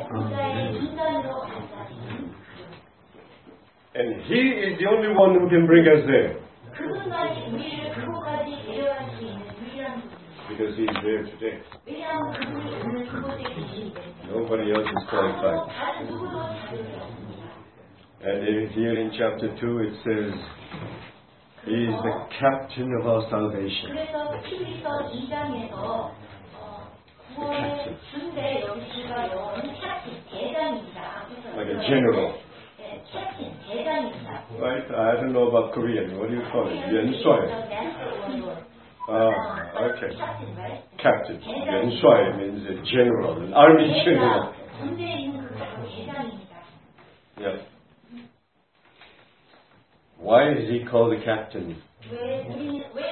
And he is the only one who can bring us there. Because he is there today. Nobody else is qualified. And in, here in chapter two it says, he is the captain of our salvation. Like a general. Right? I don't know about Korean. What do you call it? Yuan Ah, okay. Captain. Yuan means a general, an army general. Yeah. Why is he called the captain?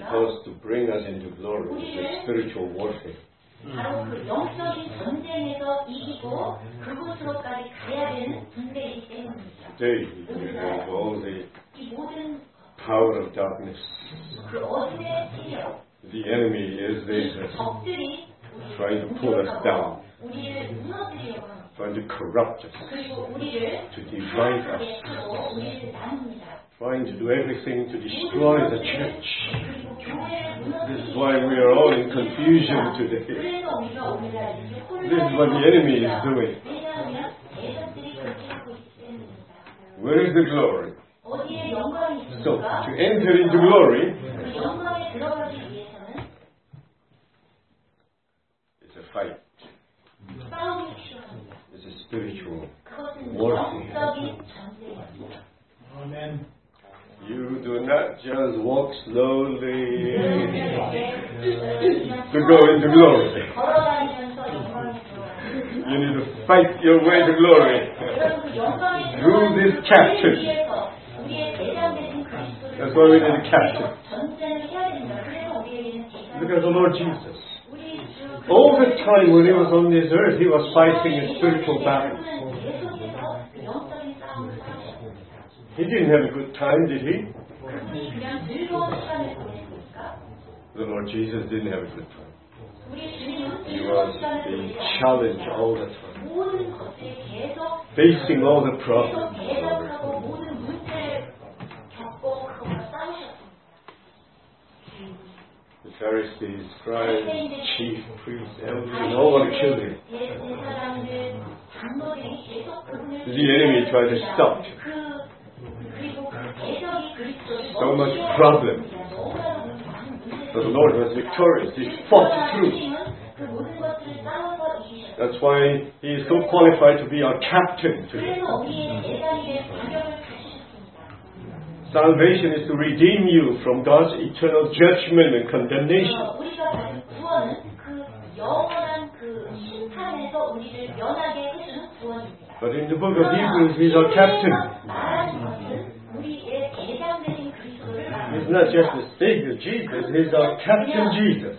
supposed to bring us into glory is the spiritual warfare. 바로 그 영적인 전쟁에서 이기고 그곳으로까지 가야 되는 분배이기 때문입니다. Today, we have all the 이 모든 power of darkness. 그 어둠의 세력, The enemy is there, 적들이 trying to pull us down, 우리를 무너뜨리려고 합니다. trying to corrupt us, 그리고 우리를 to divide us, 하고 우리를 나눕니다. trying to do everything to destroy the church. 그리고 교회를 무너뜨리고 This is why we are all in confusion today. 그래서 우리가 오늘날 이렇게 This is what the enemy is doing. 왜냐하면 대적들이 그렇게 하고 있기 때문입니다. Where is the glory? 어디에 영광이 So, 있습니까? to enter into glory, 그 영광에 들어가기 위해서는 it's a fight. 싸움이 필요합니다. It's a spiritual 그것은 warfare. 영적인 전쟁입니다. Amen. You do not just walk slowly to go into glory. 걸어다니면서 영광에 들어가는 You need to fight your way to glory. 여러분 그 영광에 Through this 들어가는 captain. 위해서 우리의 대장 되신 그리스도를 That's why we need a captain. 전쟁을 해야 됩니다. 그래서 우리에게는 대장 Look at the Lord Jesus. 우리 주 All the time when he was on this earth, he was fighting a spiritual battle. 계속해서 그 영적인 싸움을 싸우셨습니다. He didn't have a good time, did he? 그분이 그냥 즐거운 시간을 보냈습니까? The Lord Jesus didn't have a good time. 우리 주님은 He 즐거운 was 시간을 being 보내지 challenged 않았습니다. all the time, 모든 것들이 계속 facing all the 계속 problems. 대적하고 모든 문제를 겪고 그것과 싸우셨습니다. The Pharisees, scribes, chief priests, elders, and all want to kill him. 제사장들, 장로들이 계속 그분을 The enemy tried to stop him. 그 그리고 그 대적이 그리스도를 So much 멈추려고 problem. 합니다. 너무나도 많은 문제들이 But the Lord was victorious. He fought through. 그 모든 것들을 싸워서 이기셨습니다. That's why he is so qualified to be our captain today. 그래서 우리의 대장이 된 자격을 가지셨습니다. Salvation is to redeem you from God's eternal judgment and condemnation. 그래서 우리가 받은 구원은 그 영원한 그 심판에서 우리를 면하게 해주는 구원입니다. But in the book of Hebrews, he's our captain. 말하는 것은 우리의 대장 되신 그리스도를 He's 말합니다. not just the Savior Jesus, he's our Captain Jesus.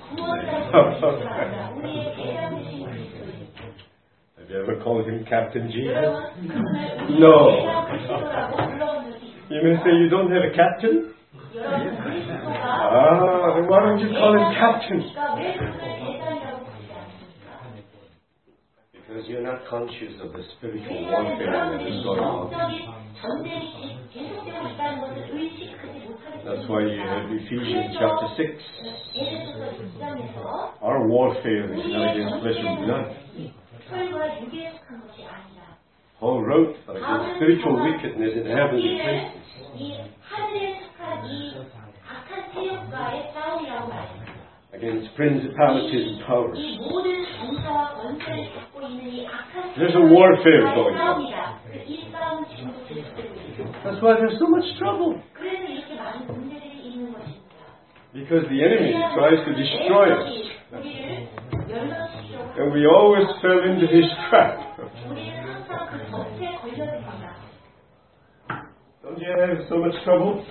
구원자 우리의 대장 되신 그리스도입니다. Have you ever called him Captain Jesus? 여러분 그분을 No. 우리의 대장 그리스도라고 불러본 적이 있습니다. You may say you don't have a captain? 여러분 그리스도가 Ah, then why don't you call him Captain? 그러니까 왜 그분을 대장이라고 부르지 않습니까? Because you're not conscious of the spiritual 왜냐하면 warfare that is 여러분들이 going on. 영적인 전쟁이 계속되고 있다는 것을 의식하지 못하기 That's why you have Ephesians chapter six. 예수께서 육 장에서 Our warfare is not against flesh and blood. 혈과 육에 속한 것이 아니라 Paul wrote against spiritual wickedness in heavenly places. 이 하늘에 속한 이 악한 세력과의 싸움이라고 말합니다. Against principalities and powers. 이 모든 권세와 권세를 갖고 있는 이 악한 There's a warfare going on. 싸움이다. 이 싸움은 지금도 계속되고 있습니다. That's why there's so much trouble. 그래서 이렇게 많은 문제들이 있는 것입니다. Because the enemy tries to destroy us. 우리를 멸망시키려고 And we always fell into his trap. 우리는 항상 그 덫에 걸려듭니다. Don't you have so much trouble?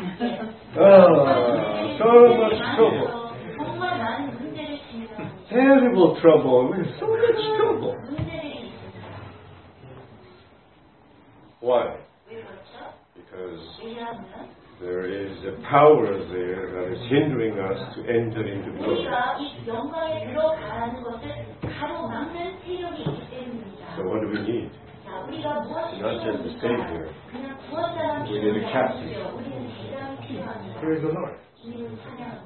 Ah, so much trouble. 정말 많은 문제를 지니고 Terrible trouble. We have so much trouble. 문제들이 있습니다. Why? 왜 그렇죠? Because 왜냐하면 there is a power there that is hindering us to enter into glory. 우리가 이 영광에 들어가는 것을 가로막는 세력이 있기 때문입니다. So what do we need? 자, 우리가 무엇이 Not just the Savior. 그냥 구원자만 We need a captain. 필요합니다. 우리는 대장이 필요합니다. Praise the Lord. 주님을 찬양합니다.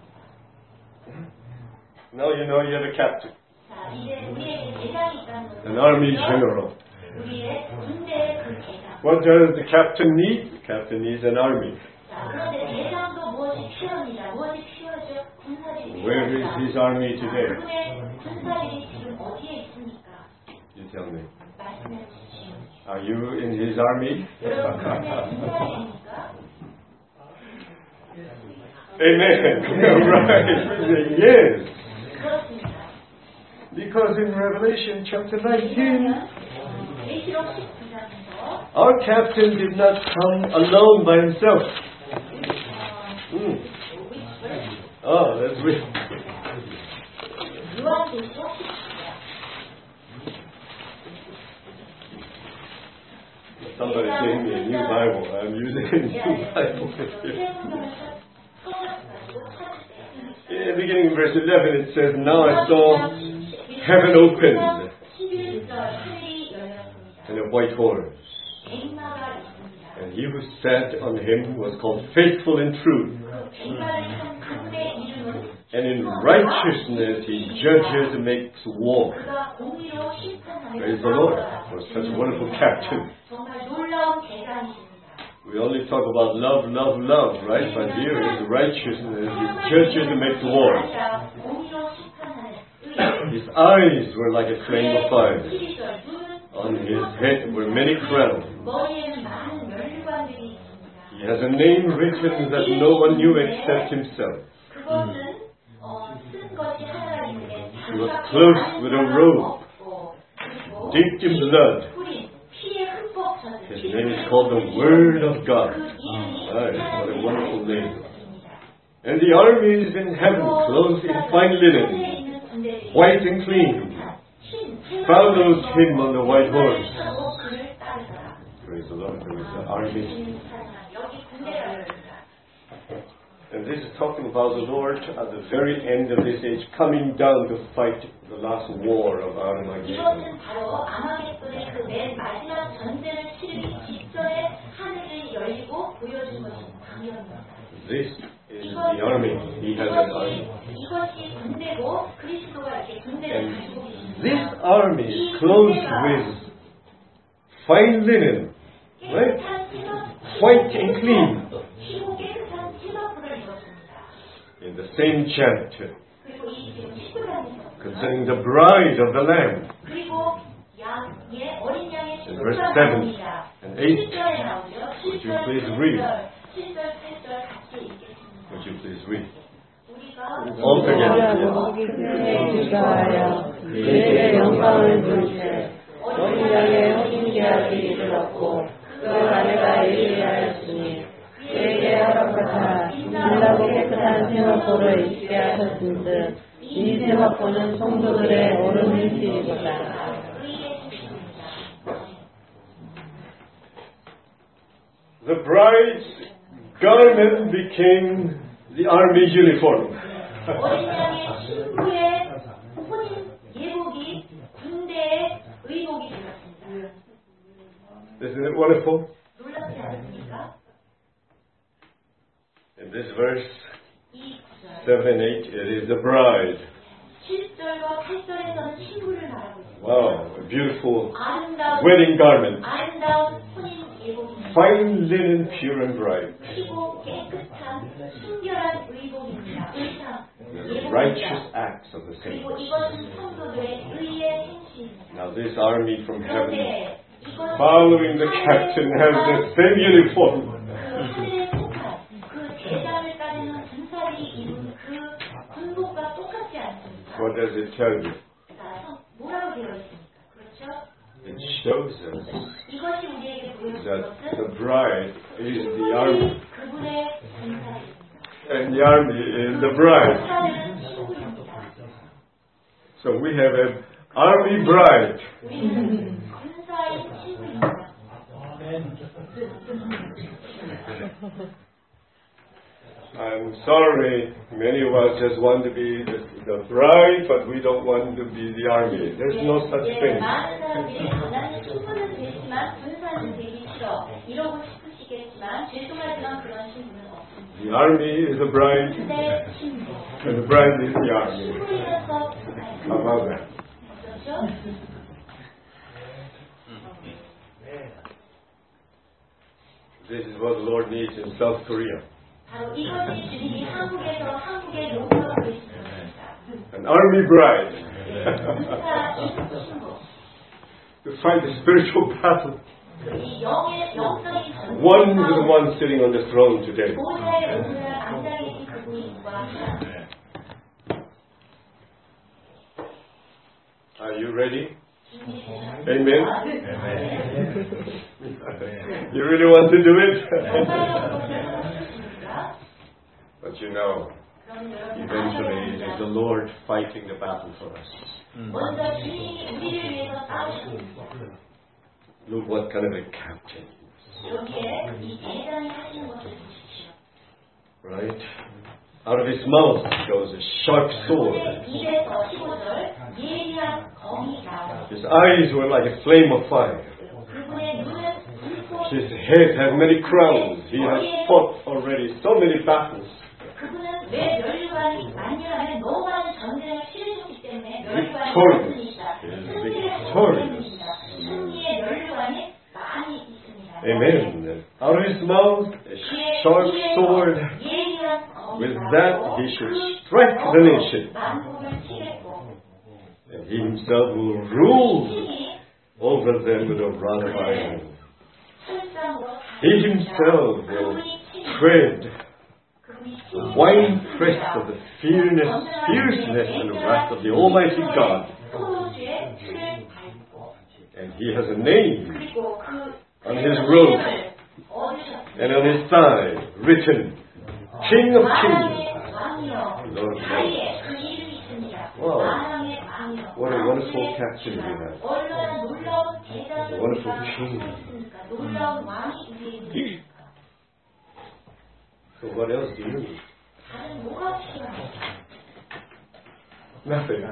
Now you know you have a captain, 자, 이제 우리에게 대장이 있다는 것을 an army general. 우리의 군대의 그 대장. What does the captain need? The captain needs an army. 자, 그런데 대장도 무엇이 필요합니다. 무엇이 필요하죠? 군사들이 Where is 필요합니다. his army 자, today? 그분의 군사들이 지금 어디에 있습니까? You tell me. 말씀해 주시오. Are you in his army? 여러분 그분의 군사들입니까? Amen. Right. Yes. 그렇습니다. Because in Revelation chapter nineteen, 왜냐하면 계시록 십구 장에서 our captain did not come alone by himself. Hmm. Oh, that's weird. 요한계시록 Somebody gave me a new Bible. I'm using a new Bible. In the beginning of verse eleven, it says, "Now I saw heaven opened, and a white horse. And he who sat on him was called Faithful and True. And in righteousness he judges and makes war." Praise the Lord for such a wonderful captain. We only talk about love, love, love, right? But here is righteousness. He judges and makes war. His eyes were like a flame of fire. On his head were many crowns. He has a name written that no one knew except himself. He was clothed with a robe, dipped in blood. His name is called the Word of God. Right, what a wonderful name. And the armies in heaven, clothed in fine linen, white and clean, followed him on the white horse. Praise the Lord. There is the army. And this is talking about the Lord at the very end of this age, coming down to fight the last war of Armageddon. 이것은 바로 아마겟돈의 그 맨 마지막 전쟁을 치르기 직전에 하늘이 열리고 보여준 것입니다. This is the army. He has an army. 이것이 군대고 그리스도가 이렇게 군대를 가지고 있습니다. This army is clothed with fine linen, right? White and clean. In the same chapter, concerning the bride of the Lamb, in verse seven and eight, would you please read? Would you please read? All together. 그에게 허락하사 빛나고 깨끗한 세마포를 입게 하셨은즉 이 세마포는 성도들의 오른일이로다. The bride's garment became the army uniform. 어린 양의 신부의 혼인 예복이 군대의 의복이 되었습니다. Isn't it wonderful? 놀랍지 않습니까? In this verse, seven and eight, it is the bride. 칠 절과 팔 절에서는 신부를 말하고 있습니다. Wow, a beautiful 아름다운, wedding garment. 아름다운 혼인 예복입니다. Fine linen, pure and bright. 피고 깨끗한 순결한 의복입니다. 의상, The righteous acts of the saints. 그리고 이것은 성도들의 의의 행실입니다. Now this army from heaven, 그런데 이것은 following the captain, has the same uniform. 하늘에 속한 그 대장을 따르는 군사들이 입은 그 군복과 똑같지 않습니다. What does it tell you? 자, 뭐라고 되어 있습니까? 그렇죠? It shows us 이것이 우리에게 보여주는 that 것은 the bride is the army, 그분의 군사입니다. and the army is the bride. 군사는 신부입니다. So we have an army bride. 우리는 군사의 신부입니다. I'm sorry, many of us just want to be the, the bride, but we don't want to be the army. There's no such thing. 많은 사람들이 나는 신부는 되지만 군사는 되기 싫어 이러고 싶으시겠지만 죄송하지만 그런 신부는 없습니다. The army is the bride, 근데 신부 and the bride is the army. 신부이면서 How about that? 그렇죠? This is what the Lord needs in South Korea. 바로 이것이 주님이 한국에서 한국에 요구하고 있습니다. An army bride. 군사 신부 To fight the spiritual battle. 이 영의 영적인 전쟁 One is the one sitting on the throne today. 보좌에 오늘 앉아 계신 그분과 하나. Are you ready? Amen? You really want to do it? But you know, Eventually, it is the Lord fighting the battle for us. 먼저 주님이 우리를 위해서 싸우십니다. Look what kind of a captain. 여기에 이 대장이 하시는 것을 보십시오. Right? Out of his mouth goes a sharp sword. 입에서 십오 절 예리한 검이 나옵니다. His eyes were like a flame of fire. 그분의 눈은 불꽃. His head has many crowns. He has fought already so many battles. 그분은 왜 멸류관이 많냐면 너무 많은 전쟁을 치르셨기 때문에 멸류관이 많습니다. 승리를 하셨습니다. 승리의 멸류관이 많이 있습니다. Amen. Out of his mouth a sharp sword. With that he should strike the nation. And he himself will rule over them with a rod of iron. He himself will tread the winepress of the fierceness, fierceness and wrath of the Almighty God. And he has a name on his robe and on his thigh written, King of Kings, Lord of Lords. Wow. What a wonderful captain we have. A wonderful king. So what else do you need? Nothing.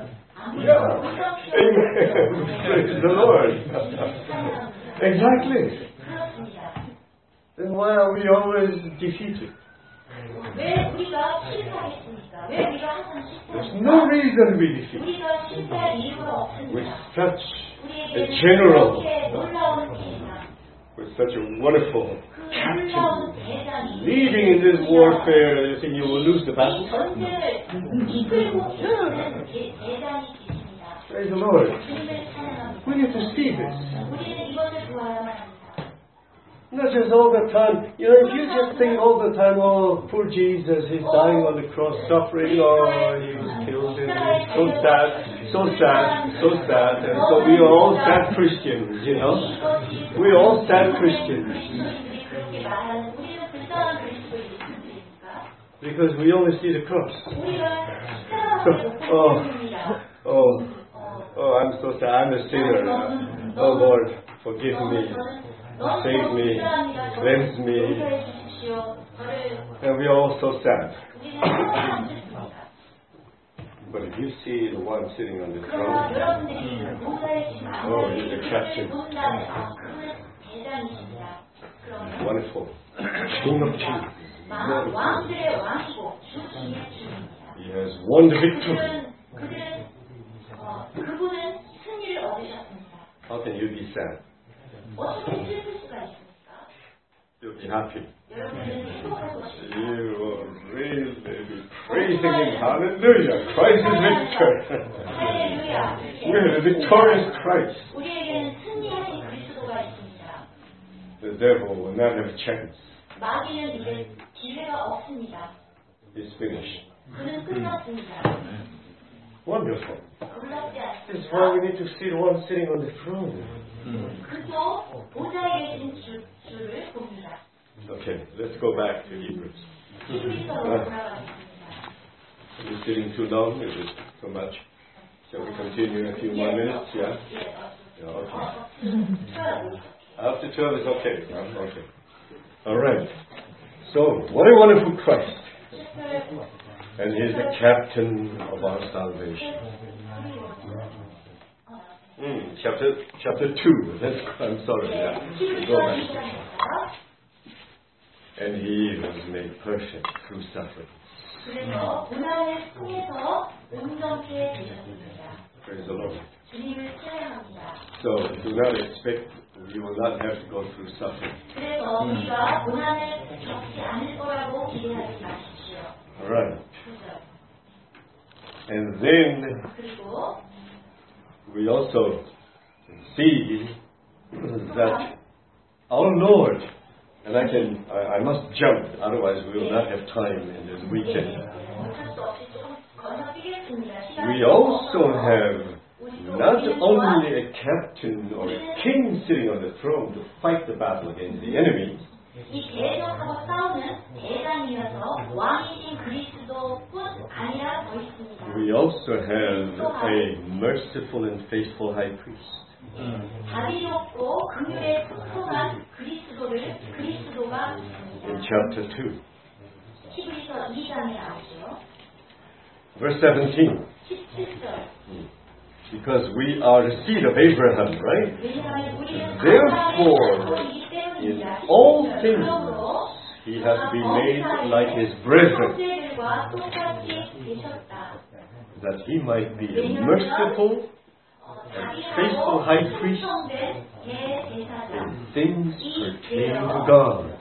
Amen. Praise the Lord. Exactly. Then why are we always defeated? 왜 우리가 실패하겠습니까? 왜 우리가 항상 There's 실패하겠습니까? no reason to be defeated. 우리가 실패할 이유가 없습니다. With such a 우리에게 general, 그렇게 놀라운 대장, with such a wonderful 그 captain 놀라운 대장이 leading in this warfare, you think you will lose the battle? 전쟁을 이끌고 계시는 대- 대장이 계십니다. Praise the Lord. 주님을 찬양합니다. We need to see this. 우리는 이것을 보아야만 합니다. Not just all the time. You know, if you just think all the time, oh, poor Jesus, he's dying on the cross, suffering, oh, he was killed, and so sad, so sad, so sad. And so we are all sad Christians, you know. We are all sad Christians. Because we only see the cross. So, oh, oh, oh, I'm so sad. I'm a sinner. Oh, Lord, forgive me. Save me, cleanse me, and we are all so sad. But if you see the one sitting on the throne, oh, he's a captain. Wonderful. King of kings. He has won the victory. How can you be sad? You'll be happy. You will really be praising Him. Hallelujah. Christ is victor. We have a victorious Christ. The devil will not have a chance. It's finished. Wonderful. This is why we need to see the one sitting on the throne. Okay, let's go back to Hebrews. Uh, are you sitting too long? Is it so much? Shall we continue in a few more minutes? Yeah? Yeah, okay. After twelve is okay. Yeah? Okay. All right. So, what a wonderful Christ. And He is the captain of our salvation. Mm, chapter chapter two. Let's go. I'm sorry. Yeah. Go back. And He was made perfect through suffering. Praise the Lord. So do not expect you will not have to go through suffering. All right. And then we also see that our Lord, and I can, I, I must jump, otherwise we will not have time in this weekend. We also have not only a captain or a king sitting on the throne to fight the battle against the enemy, 이 대적하고 싸우는 대장이어서 왕이신 그리스도뿐 아니라 더 있습니다. We also have a merciful and faithful high priest. 자비롭고 긍휼에 풍성한 그리스도를 그리스도가 있습니다. In chapter two. 히브리서 이 장에 나오죠. Verse seventeen. 십칠 절. Because we are the seed of Abraham, right? Therefore, in all things, he has been made like his brethren, that he might be a merciful and faithful high priest in things pertaining to God.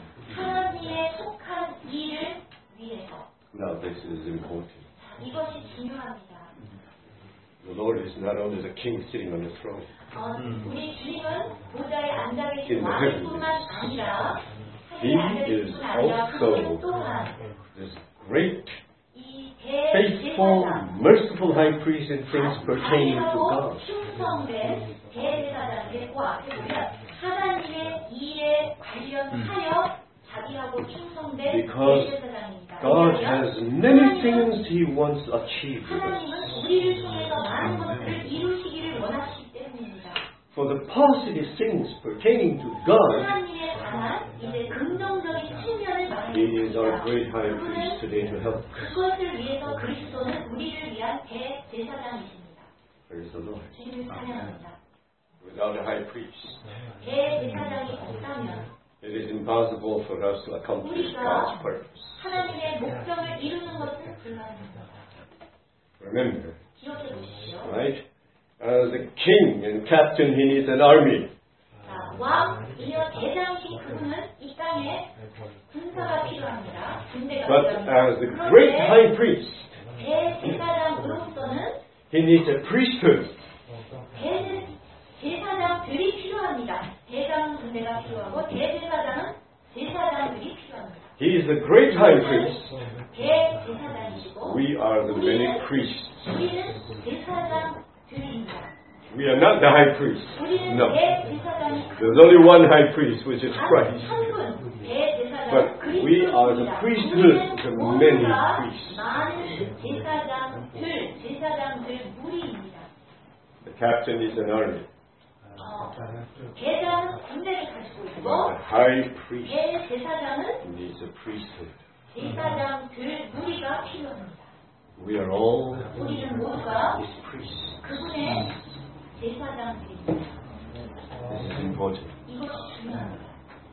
Now, this is important. 이것이 중요합니다. The Lord is not only the king sitting on the throne. 우리 주님은 보좌에 앉아 계신 왕뿐만 아니라 He is also this great, faithful, merciful high priest in things pertaining to God. 충성된 대제사장이고 앞에 보면 하나님의 일에 관련하여 자비하고 충성된 대제사장입니다. God has many things He wants achieved with us. 우리를 통해서 많은 것들을 이루시기를 원하시기 때문입니다. For the positive things pertaining to God, 하나님에 관한 이제 긍정적인 측면을 말합니다. He is our great high priest today to help us. 그것을 위해서 그리스도는 우리를 위한 대제사장이십니다. Praise the Lord. 주님을 찬양합니다. Without a high priest, 대제사장이 없다면 it is impossible for us to accomplish God's purpose. 하나님의 목적을 이루는 것은 불가능합니다. Remember, 기억해 보십시오. right? As a king and captain, he needs an army. 자, 왕이여 대장이신 그분은 이 땅에 군사가 필요합니다. 군대가 But 필요합니다. as the great high priest, 대제사장으로서는 he needs a priesthood. 대, 제사장들이 필요합니다. 대장 군대가 필요하고 대제사장은 제사장들이 필요합니다. He is the great high priest. 대제사장이시고 We are the many priests. 우리는 제사장들입니다. We are not the high priest. 우리는 No. 대제사장이 There's only one high priest, which is Christ. 한분 대제사장 But we are the priesthood, the many priests. 많은 제사장들, 제사장들 무리입니다. The captain is an army. 어, 대장은 군대를 가지고 The 있고 high priest 대제사장은 needs a priesthood. 제사장들 무리가 필요합니다. We are all 우리는 모두가 his priests. 그분의 제사장들입니다. This is important. 이것이 중요합니다.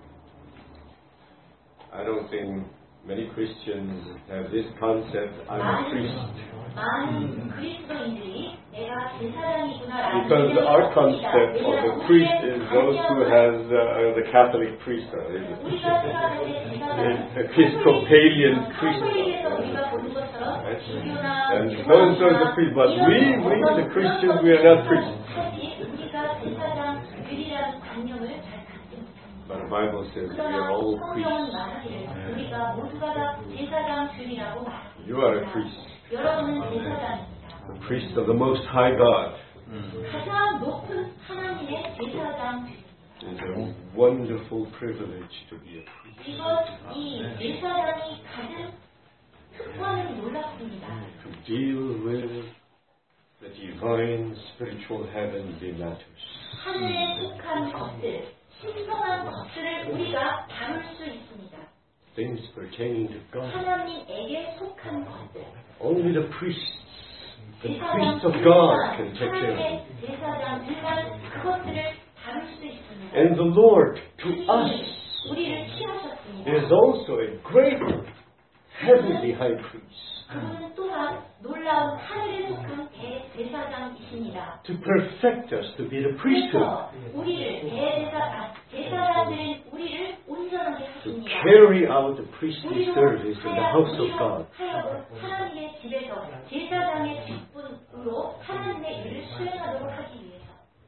I don't think many Christians have this concept, I'm a priest. 많은 그리스도인들이 내가 제사장이구나라는 Because our concept of the priest is those who has uh, the Catholic priesthood, isn't it? 우리가 생각할 때 제사장은 Episcopalian priesthood. 카톨릭에서 우리가 보는 것처럼 주교나 And so and so is the priest, but we, we the Christians, we are not priests. 우리가 제사장들이라는 관념을 잘 갖지 못합니다. But the Bible says we are 그러나 all 성경은 priests. 말하기를 우리가 모두가 다 제사장들이라고 말합니다. You are a priest. 여러분은 제사장입니다. The priest of the Most High God. 가장 높은 하나님의 제사장들입니다. It's a wonderful privilege to be a priest. 이것 이 제사장이 가진 특권은 놀랍습니다. To deal with the divine spiritual heavenly matters. 하늘에 속한 것들, 신성한 것들을 우리가 다룰 수 있습니다. Things pertaining to God. 하나님에게 속한 것들. Only the priests, the priests of God can take care of it. 하나님의 제사장들만 그것들을 다룰 수 있습니다. And the Lord, to us, 우리를 취하셨습니다. is also a great heavenly high priest. 그분은 또한 놀라운 하늘에 속한 대제사장이십니다. To perfect us to be the priesthood. 그래서 우리를 대제사, 제사장들인 우리를 온전하게 To 하십니다. carry out the priestly service in the house of God. 하나님의 집에서 제사장의 직분으로 하나님의 일을 수행하도록 하기 위해서.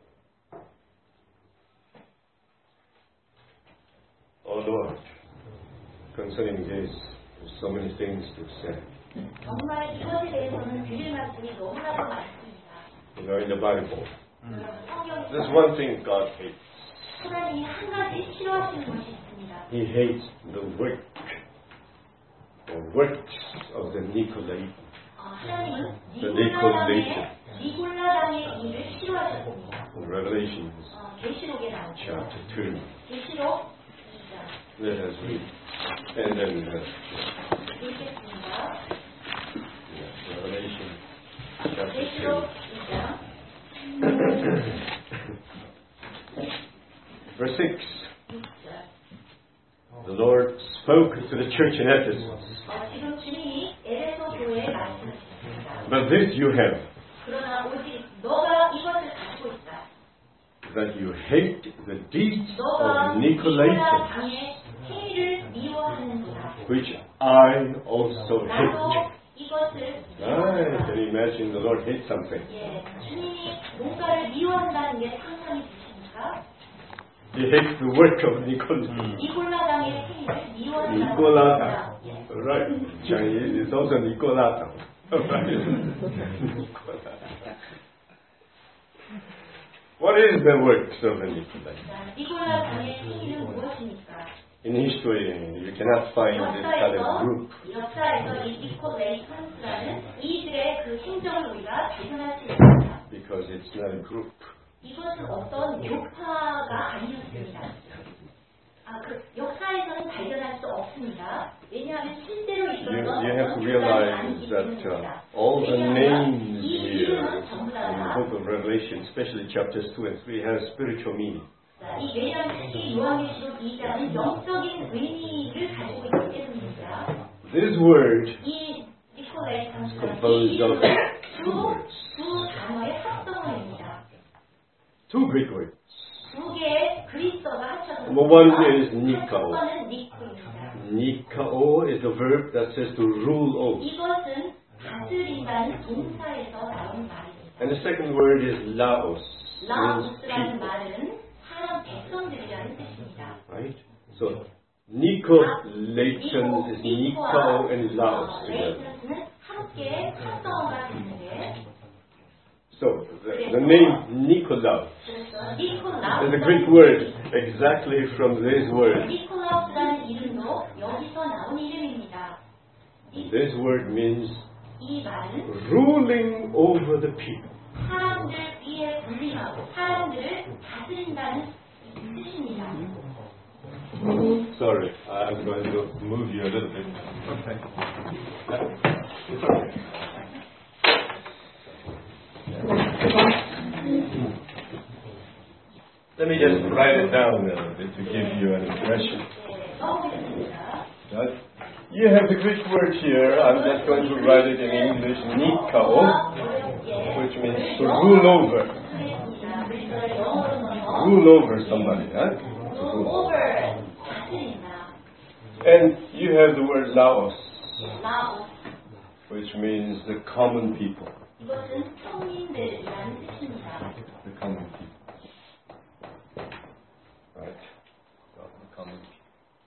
Oh Lord, concerning this, there's so many things to say. 정말 이것에 대해서는 드릴 말씀이 너무나도 많습니다. You know, in the Bible, 여러분, 성경에서 there's one thing God hates. 하나님이 한 가지 싫어하시는 것이 있습니다. he hates the work or works of the Nicolaitans. 하나님은 The 니골라당의 Nicolaitan. 니골라당의 일을 싫어하셨습니다. In Revelations 어, 계시록에 나오죠. chapter two. 계시록 이 Let us read. And then uh, 장 읽겠습니다. yeah, Revelation chapter 계시록 two. 이 장 Verse six. 육 절. The Lord spoke to the church in Ephesus. 어, 지금 주님이 에베소 교회에 말씀하셨습니다. But this you have, 그러나 오직 너가 이것을 가지고 있다. that you hate the deeds 너가 of 니골라 Nicolaitans, 당의 행위를 미워하는구나. which I also 나도 hate. 이것을 Ah, can you imagine the Lord hates something? 예, 주님이 뭔가를 미워한다는 게 상상이 되십니까? He hates the work of Nicolaitan. 니골라당의 행위를 미워한다는 Nicolata. 겁니다. 예. Right. Chinese is also Nicolata. Nicolata. What is the works of the Nicolaitan? 자, 니골라당의 행위는 무엇입니까? In history, you cannot find this kind of 역사에서 group. 역사에서 이 니콜레이턴스라는 이들의 그 행정을 우리가 발견할 수 있습니다. Because it's not a group. 이것은 어떤 교파가 아니었습니다. 아, 그 역사에서는 발견할 수 없습니다. 왜냐하면 실제로 You, 있었던 you have to 어떤 교파는 realize 아니기 that 때문입니다. uh, all the names 이 here 이름은 전부 in the 다 book of Revelation, especially chapters two and three, have spiritual meaning. 자, 이 왜냐하면 특히 요한계시록 이 장은 영적인 의미를 가지고 있기 때문입니다. This word 이 니콜레이턴스라는 이 composed of 이름은 two 두, words, 두 단어의 합성어입니다. two Greek words. 두 개의 그리스어가 합쳐서 Number one is Nikao. 번은 니코입니다. Nikao is a verb that says to rule over. 이것은 다스린다는 동사에서 나온 말입니다. And the second word is Laos. Means 라오스라는 people. 말은 사람 백성들이라는 뜻입니다. Right? So, Nicolaitans is Nikao and Laos together. 레이턴스는 함께 합성어가 되는데 So, the, the name Nikolaus 그래서 is a 니콜라우스 Greek word exactly from this word. 니콜라우스라는 이름도 여기서 나온 이름입니다. 이, This word means 이 말은 ruling over the people. 사람들 위에 군림하고 사람들을 다스린다는 뜻입니다. Sorry, I'm going to move you a little bit. Okay. It's okay. Let me just write it down a little bit to give you an impression. 네, 써보겠습니다. Right? You have the Greek word here. I'm just going to write it in English, Nikao, which means to rule over. Rule over somebody, huh? To rule over. And you have the word Laos, which means the common people. 이것은 평민들이라는 뜻입니다. The common people. Right? So, the common people.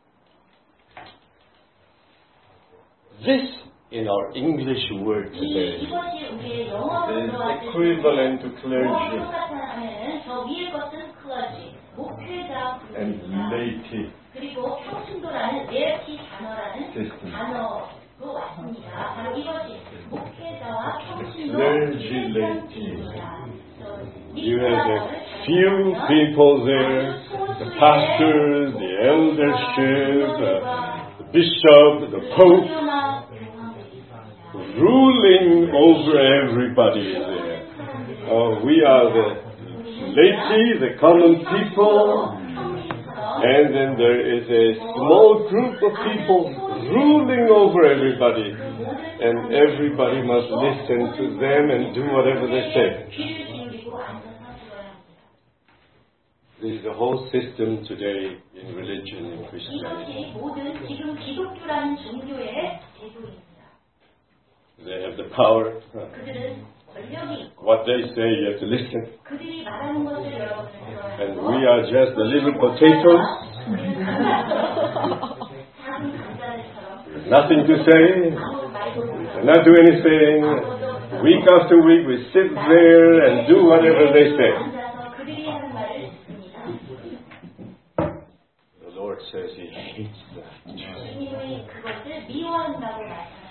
This, in our English word 이, today, 이것이 우리의 영어로 is 들어왔을 equivalent to 때 clergy 똑같은 저 위에 것은 클러지, 목회자 and 부입니다. laity. 그리고 평신도라는 레티 단어라는 System. 단어로 왔습니다. 바로 이것이 목회자와 평신도 Clergy, laity. 입니다. You have a few people there, the pastors, the eldership, uh, the bishop, the pope, ruling over everybody there. Oh, we are the laity, the common people, and then there is a small group of people ruling over everybody, and everybody must listen to them and do whatever they say. This is the whole system today in religion and Christianity. 이것이 모든 지금 기독교라는 종교의 제도입니다. They have the power. 그들은 권력이 있고 What they say, you have to listen. 그들이 말하는 것을 여러분은 들어야 And 하고 we are just the little potatoes, 작은 감자들처럼 nothing to say, 아무 말도 못하고 not do anything. Week after week, we sit there and do whatever they say. 앉아서 그들이 하는 말을 듣습니다. The Lord says He hates that. 주님이 그것을 미워한다고 말씀하셨습니다.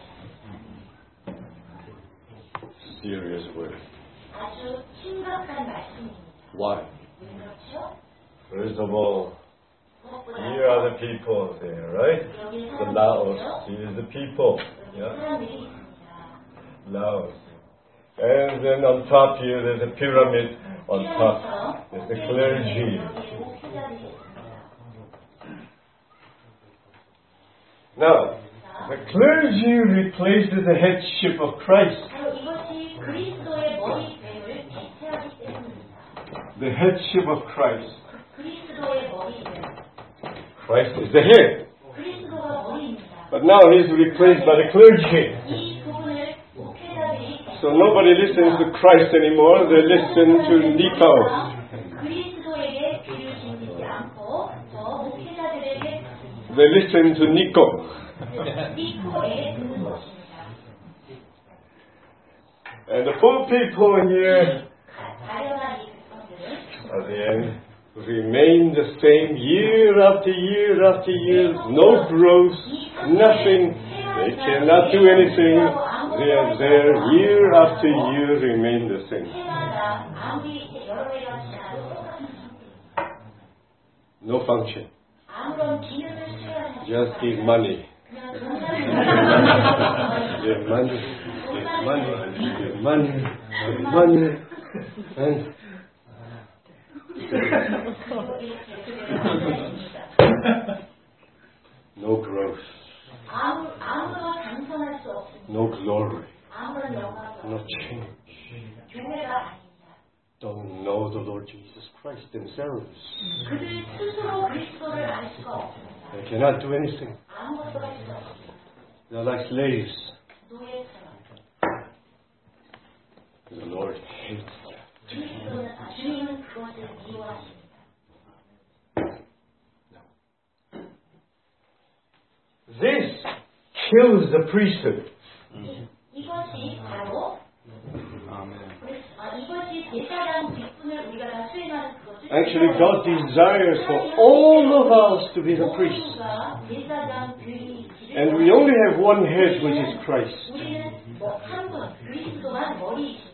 Serious word. 아주 심각한 말씀입니다. Why? 왜 그렇죠? First of all, here are the people there, right? The Laos. Here is the people. Yeah? 사람들이 있습니다. Laos. And then on top here, there's a pyramid. On top, there's the clergy. Now, the clergy replaces the headship of Christ. 이것이 그리스도의 머리됨을 대체하기 때문입니다. The headship of Christ. 그리스도의 머리됨. Christ is the head. 그리스도가 머리입니다. But now he's replaced by the clergy. 이 부분을 목회자들이 So nobody listens to Christ anymore. They listen to Nico. 그리스도에게 귀를 기울이지 않고 저 목회자들에게 They listen to Nico. 니코에게 듣는 것입니다. And the poor people here 가련한 이 백성들은 at the end remain the same year after year after year. No growth, nothing. They cannot do anything. They are there year after year remain the same. 해마다 아무리 여러 해가 지나도 똑같은 No function. 아무런 기능을 수행하지 Just give money. 그냥 Give money. Give money. Give money. Give money. And no growth. 아무 아무런 장성할 수 없습니다. No glory. 아무런 영광도 No 없습니다. change. 교회가 아닙니다. Don't know the Lord Jesus Christ themselves. 그들 스스로 그리스도를 알 수가 없습니다. They cannot do anything. 아무것도 할 수 없습니다. They're like slaves. 노예처럼. The Lord hates them. 그리스도는 아, 주님은 그것을 미워하십니다. This kills the priesthood. 이, 이것이 바로 아, 이것이 제사장 직분을 우리가 다 수행하는 그것을 Actually, God desires for all of us to be the priests. And we only have one head, which is Christ. 우리는 뭐한분 그리스도만 머리이십니다.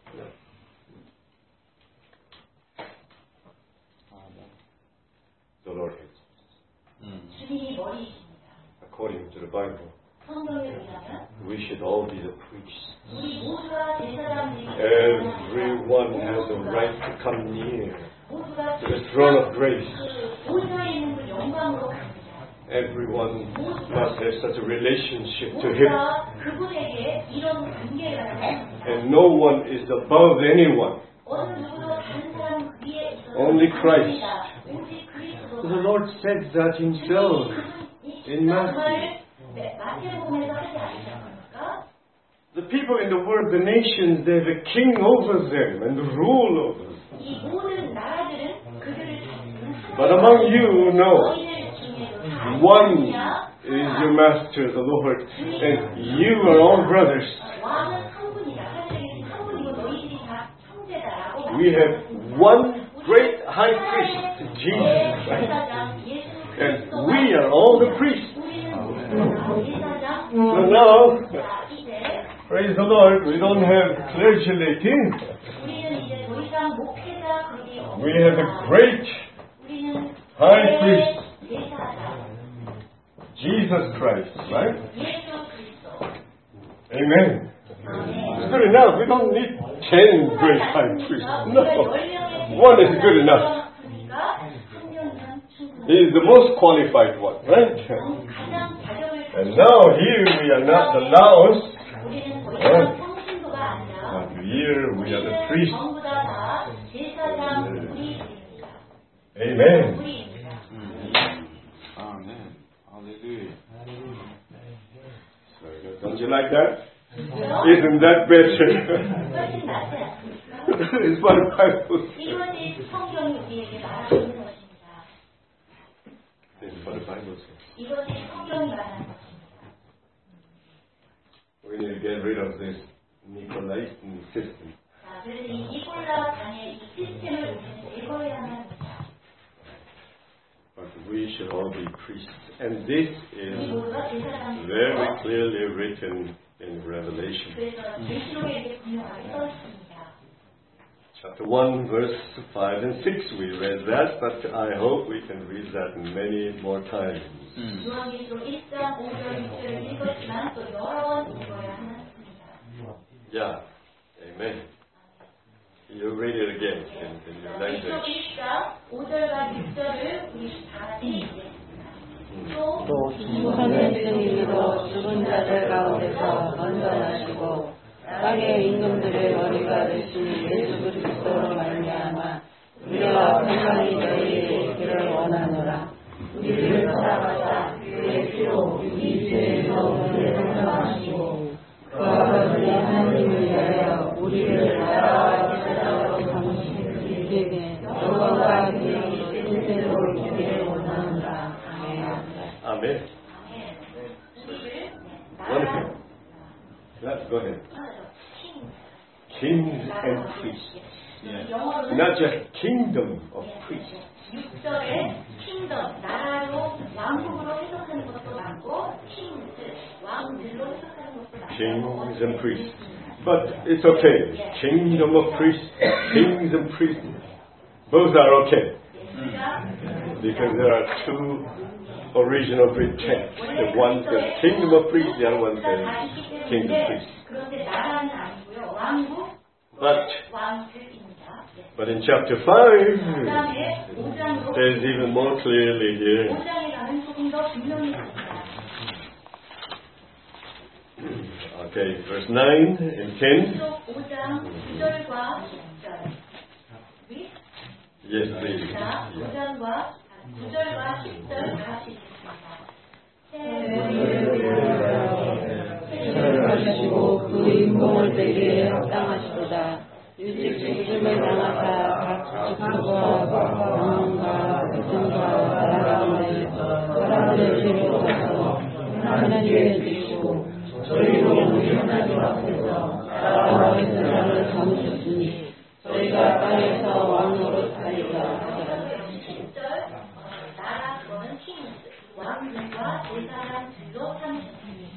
The Lord hates. 주님이 머리이십니다. According to the Bible, 성경에 의하면 we should all be the priests. 우리 모두가 제사장들이 Everyone has the right to come near 모두가 to the throne of grace. 그 보좌에 있는 그 영광으로 갑니다. Everyone must have such a relationship to Him. 모두가 그분에게 이런 관계를 가집니다. And no one is above anyone. 어느 누구도 다른 사람 위에 있어서 Only Christ. 오직 그리스도. The Lord said that Himself in Matthew. 마태복음에서 하지 않으셨습니까? The people in the world, the nations, they have a king over them and rule over them. 이 모든 나라들은 그들을 But among you, no. One is your master, the Lord, and you are all brothers. 왕은 한 분이다. 사실 한 분이고 너희들이 다 형제다라고. We have one great high priest, Jesus Christ, and we are all the priests. So now, praise the Lord, we don't have clergy latin. We have a great high priest, Jesus Christ, right? Amen. It's good enough. We don't need ten great high priests. No. One is good enough. He is the most qualified one, right? And now here we are not the Laos. Right? But here we are the priests. Amen. Amen. Hallelujah. Don't you like that? Isn't that better? It's what the Bible says. 이것이 성경이 우리에게 말하는 것입니다. This is what the Bible says. 이것이 성경이 말하는 것입니다. We need to get rid of this Nicolaitan system. 자, 그래서 이 니콜라 당의 이 시스템을 우리는 제거해야 합니다. But we should all be priests. And this 우리 is 모두가 제사장이 very clearly written in Revelation. 그래서 계시록에 이렇게 분명하게 써 있습니다. Chapter one, verse five and six, we read that, but I hope we can read that many more times. 요한계시록 일 장 오 절 육 절을 읽었지만 또 여러 번 읽어야 하는 Yeah, amen. You read it again in, in your 계시록 language. 일 장 오 절과 육 절을 우리 다 같이 읽겠습니다. 또 또 주하늘 증인으로 죽은 자들 가운데서 먼저 나시고 땅의 임금들의 머리가 되신 예수 그리스도로 말미암아 우리가 평강히 너희에게 있기를 원하노라. 우리를 사랑하사 그의 피로 우리 죄의 너무를 성장하시고 그와 우리 하나님을 위하여 우리를 나라와 제사장으로 삼으신 우리에게 영광과 기능으로 인생으로 있기를 원하노라. Amen. Wonderful. Let's go ahead. Kings and priests. Not just kingdom of priests. 육 절에 킹덤, 나라로 왕국으로 해석하는 것도 많고 킹스, 왕들로 해석하는 것도 많고 Kings and priests. But it's okay. Kingdom of priests, kings and priests, both are okay. Because there are two original Greek texts. The one says kingdom of priests, the other one says kingdom of priests. 그런데 나라는 아니고요. 왕국, But, 왕들입니다. but in chapter five, 그다음에 오 장으로 there's even more clearly here. 오 장에 가면 조금 더 분명히 있습니다. Okay, verse nine and ten. 오 장 구 절과 십 절. 위? Yes, please. 자, 오 장과 구 절과 십 절 같이 세상을 하시고 그 인공을 되기에 합당하시도다. 일찍 죽음을 당하사 각 직분과 영혼과 백성과 나라 가운데 사람들의 죄를 져서 하나님의 주시고 저희로 우리 하나님 앞에서 나라와 제사장을 삼으셨으니 저희가 땅에서 왕으로 살리자 하더라. 십 절 나라 그거는 킹스 왕들과 제사장들로 삼으셨으니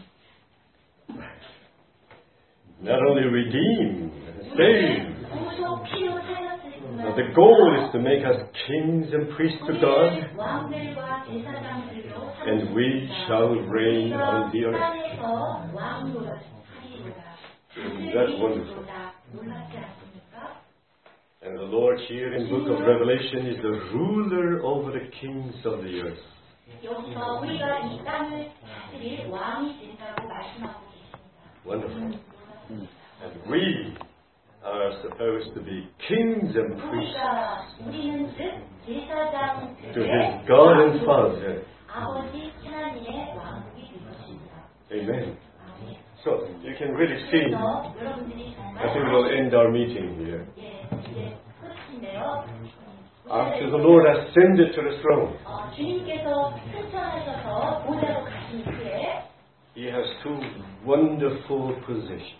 Not only redeemed, saved, 구속 피로 살렸을 뿐만 but the goal is to make us kings and priests to God, 왕들과 제사장들로 and we shall reign on the earth. 땅에서 왕으로 하리로다. Isn't that wonderful? 놀랍지 않습니까? And the Lord here in book of Revelation is the ruler over the kings of the earth. 여기서 우리가 이 땅을 다스릴 왕이 된다고 말씀하고 계십니다. Wonderful. And we are supposed to be kings and priests 우리가 우리는 즉 to 제사장들의 his God and Father. 아버지 하나님의 왕국이 될 것입니다. Amen. So you can really see, 그래서 여러분들이 정말 I think we'll end our meeting here. 예, 이제 끝인데요. After the Lord ascended to the throne, 어, 주님께서 승천하셔서 보좌로 가신 후에 he has two wonderful positions.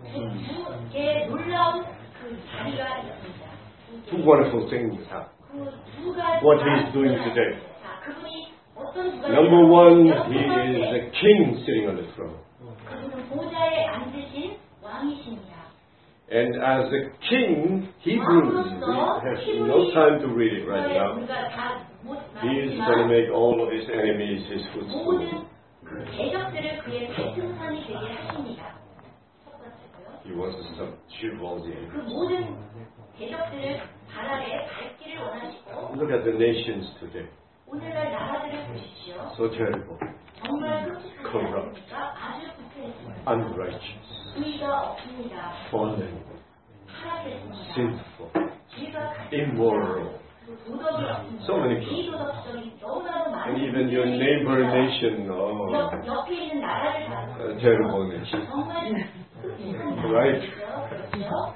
두 개의 놀라운 그 자리가 있습니다. Two wonderful things happen. 그두 가지 What he is doing today. 자, 그분이 어떤 두 가지 Number one, 첫 he is 번째, the king sitting on the throne. 그분은 보좌에 앉으신 왕이십니다. And as a king, Hebrews, we have no time to read it right now. 우리가 다 못 He is going to 말하지만 make all of his enemies his footstool. 모든 그 대적들을 그의 발등산이 되게 하십니다. 첫 번째고요. He wants to subdue all the 그 enemies. 모든 대적들을 발 아래 밟기를 원하시고 Look at the nations today. 오늘날 나라들을 보십시오. So terrible, 정말 끔찍하지 Corrupt. 않습니까? 아주 불쾌했습니다. unrighteous, 의가 없습니다. fallen, 타락했습니다. sinful, 죄가 immoral. 도덕이 없습니다. So many problems. 비도덕적인 너무나도 많은 And even your neighbor 문제들이 nation, oh, 옆, 옆에 있는 나라를 a 봐도 terrible nation. 정말 끔찍한 Right. 나라죠.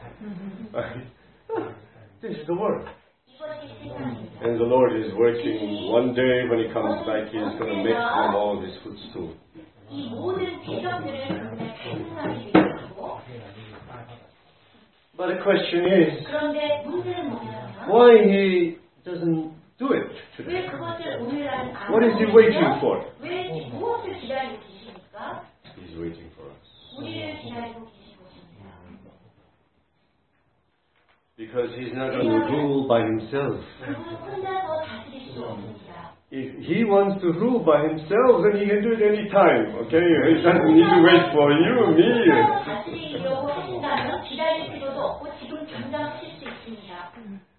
그렇죠? This is the word. 이것이 세상입니다. And the Lord is working. One day when He comes back, He is going to make them all His footstool. 이 모든 대적들을 그분의 발등상이 되게 하고 But the question is, 그런데 문제는 뭐냐면 why He doesn't do it 왜 today. 그것을 오늘날은 안 What is he 하고 waiting 계시죠? for? 왜 무엇을 기다리고 계십니까? He's waiting for us. 우리를 기다리고 계신 것입니다. Because he's not going to rule by himself. 그분은 혼자서 다스릴 수 없습니다. If he wants to rule by himself, then he can do it any time. Okay? He doesn't need to wait for you, me. 혼자서 다스리려고 하신다면 기다릴 필요도 없고 지금 당장 하실 수 있습니다.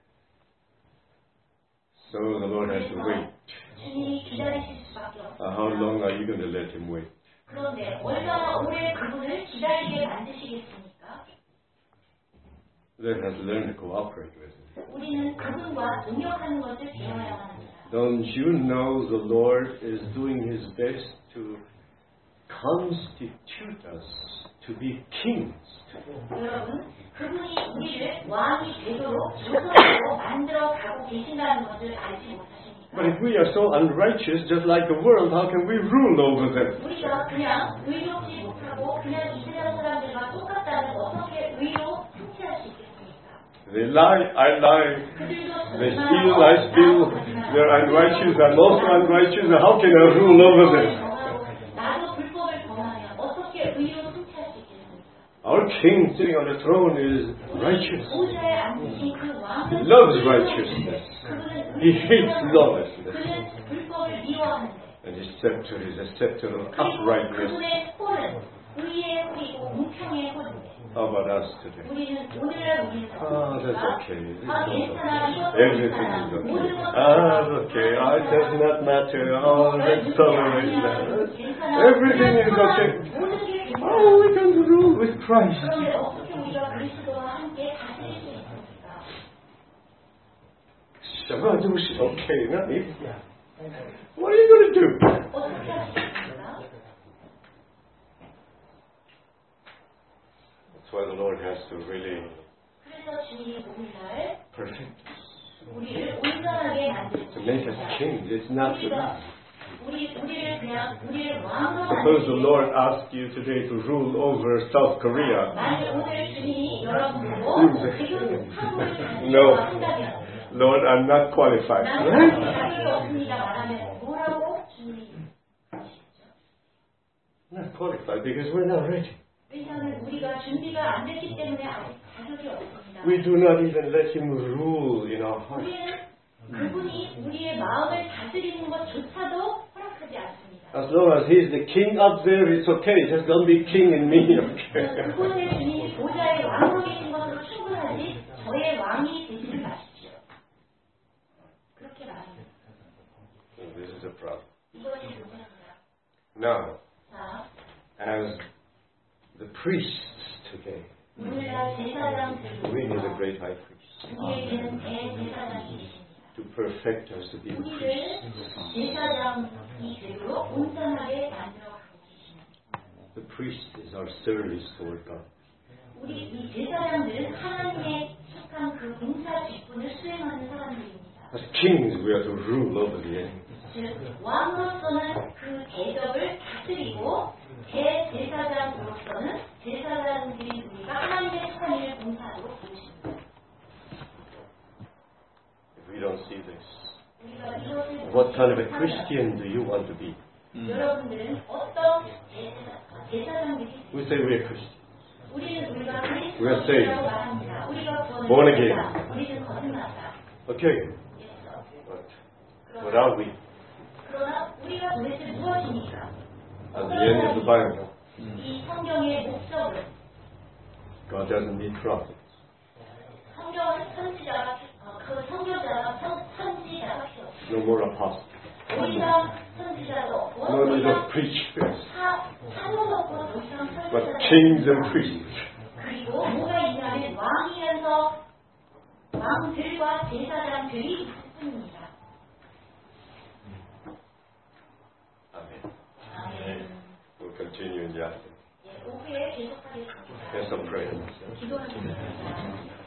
So the Lord has to wait. 주님이 기다리실 수밖에 Uh, 없습니다. how long are you going to let him wait? 그런데 얼마나 오래 그분을 기다리게 만드시겠습니까? Let us learn to cooperate with him. 우리는 그분과 동역하는 것을 배워야만 합니다. Don't you know the Lord is doing his best to constitute us to be kings? 여러분, 그분이 우리를 왕이 되도록 조선으로 만들어 가고 계신다는 것을 알지 못하십니까? But if we are so unrighteous, just like the world, how can we rule over them? 우리가 그냥 의롭지 못하고 그냥 이 세상 사람들과 똑같다면 어떻게 의로 통치할 수 있겠습니까? They lie, I lie. 그들도 They steal, I steal. They're unrighteous, I'm also unrighteous. How can I rule over them? 나도 불법을 범하면 어떻게 의로 통치할 수 있겠습니까? Our king sitting on the throne is righteous. 보좌에 앉으신 그 왕은 He loves righteousness. 그분은 He hates lawlessness. 그는 불법을 미워하는데 And his scepter is a scepter of 그리고 uprightness. 그분의 홀은 의의 홀이고 공평의 홀인데 How about us today? 우리는 오늘날 우리는 Ah, that's okay. 아, 괜찮아. 이것도 Everything 괜찮아. is okay. 모든 것도 Ah, 괜찮아. okay. Ah, it does not matter. Oh, let's tolerate that. Everything is okay. 모든 게 괜찮아. Oh, we can rule with Christ. 그런데 어떻게 우리가 그리스도와 함께 다스릴 수 있습니까? 什么都是 okay. 那你 What are you going to do? 어떻게 하시겠습니까? That's why the Lord has to really 그래서 주님이 오늘날 perfect 우리를 온전하게 to make us 만드십니다. kings. It's not to 우리가 우리 우리를 그냥 우리를 왕으로 Suppose the 만드시고 Lord asked you today to rule over South Korea. 만약 오늘 주님이 여러분 보고 지금 한국을 No. 다스리고 한다면 Lord, I'm not qualified. 나는 Right? 자격이 없습니다 말하면 뭐라고 주님이 하시죠? Not qualified because we're not ready. 왜냐하면 우리가 준비가 안 됐기 때문에 아직 자격이 없습니다. We do not even let Him rule in our hearts. 우리는 그분이 우리의 마음을 다스리는 것조차도 허락하지 않습니다. As long as He's the king up there, it's okay. Just don't be king in me, okay? 그곳에 주님이 보좌의 왕으로 계신 것으로 충분하지 저의 왕이 되지 마십시오. 그렇게 말합니다. So this is a problem. 이것이 문제입니다. Now, 자, as the priests today, 오늘날 제사장들 we need a great high priest 우리에게는 대제사장이 계십니다. to perfect us to be the 우리를 priests. 제사장이 되도록 온전하게 만들어가고 계십니다. The priest is our service toward God. 우리 이 제사장들은 하나님의 속한 그 봉사 직분을 수행하는 사람들입니다. As kings, we are to rule over the enemy. 즉 왕으로서는 그 대적을 다스리고 대제사장으로서는 제사장들인 우리가 하나님의 속한 일을 봉사하도록 도우십니다. If we don't see this, 우리가 이것을 what kind of a Christian do you want to be? 여러분들은 어떤 제사- 제사장들이 We say we're Christians. 우리는 우리가 We are saved. 그리스도라고 말합니다. 우리가 Born 구원을 again. 받았다. 우리는 거듭났다. Okay, 그래서 but what are we? 그러나 우리가 도대체 무엇입니까? At the end of the Bible, 이 성경의 목적은 God doesn't need prophets. 성경은 선지자가 어, 그 성경자가 선, 선지자가 필요 없고 No more apostles. 우리가 선지자도 없고 No need 우리가 of preachers. 사- 사도도 없고 더 이상 But 선지자도 kings and 없고 priests. 그리고 뭐가 있냐면 왕이면서 왕들과 제사장들이 있을 뿐입니다. Amen. 아멘. We'll continue in the afternoon. 예, 오후에 계속하겠습니다. Let's pray. 기도하겠습니다.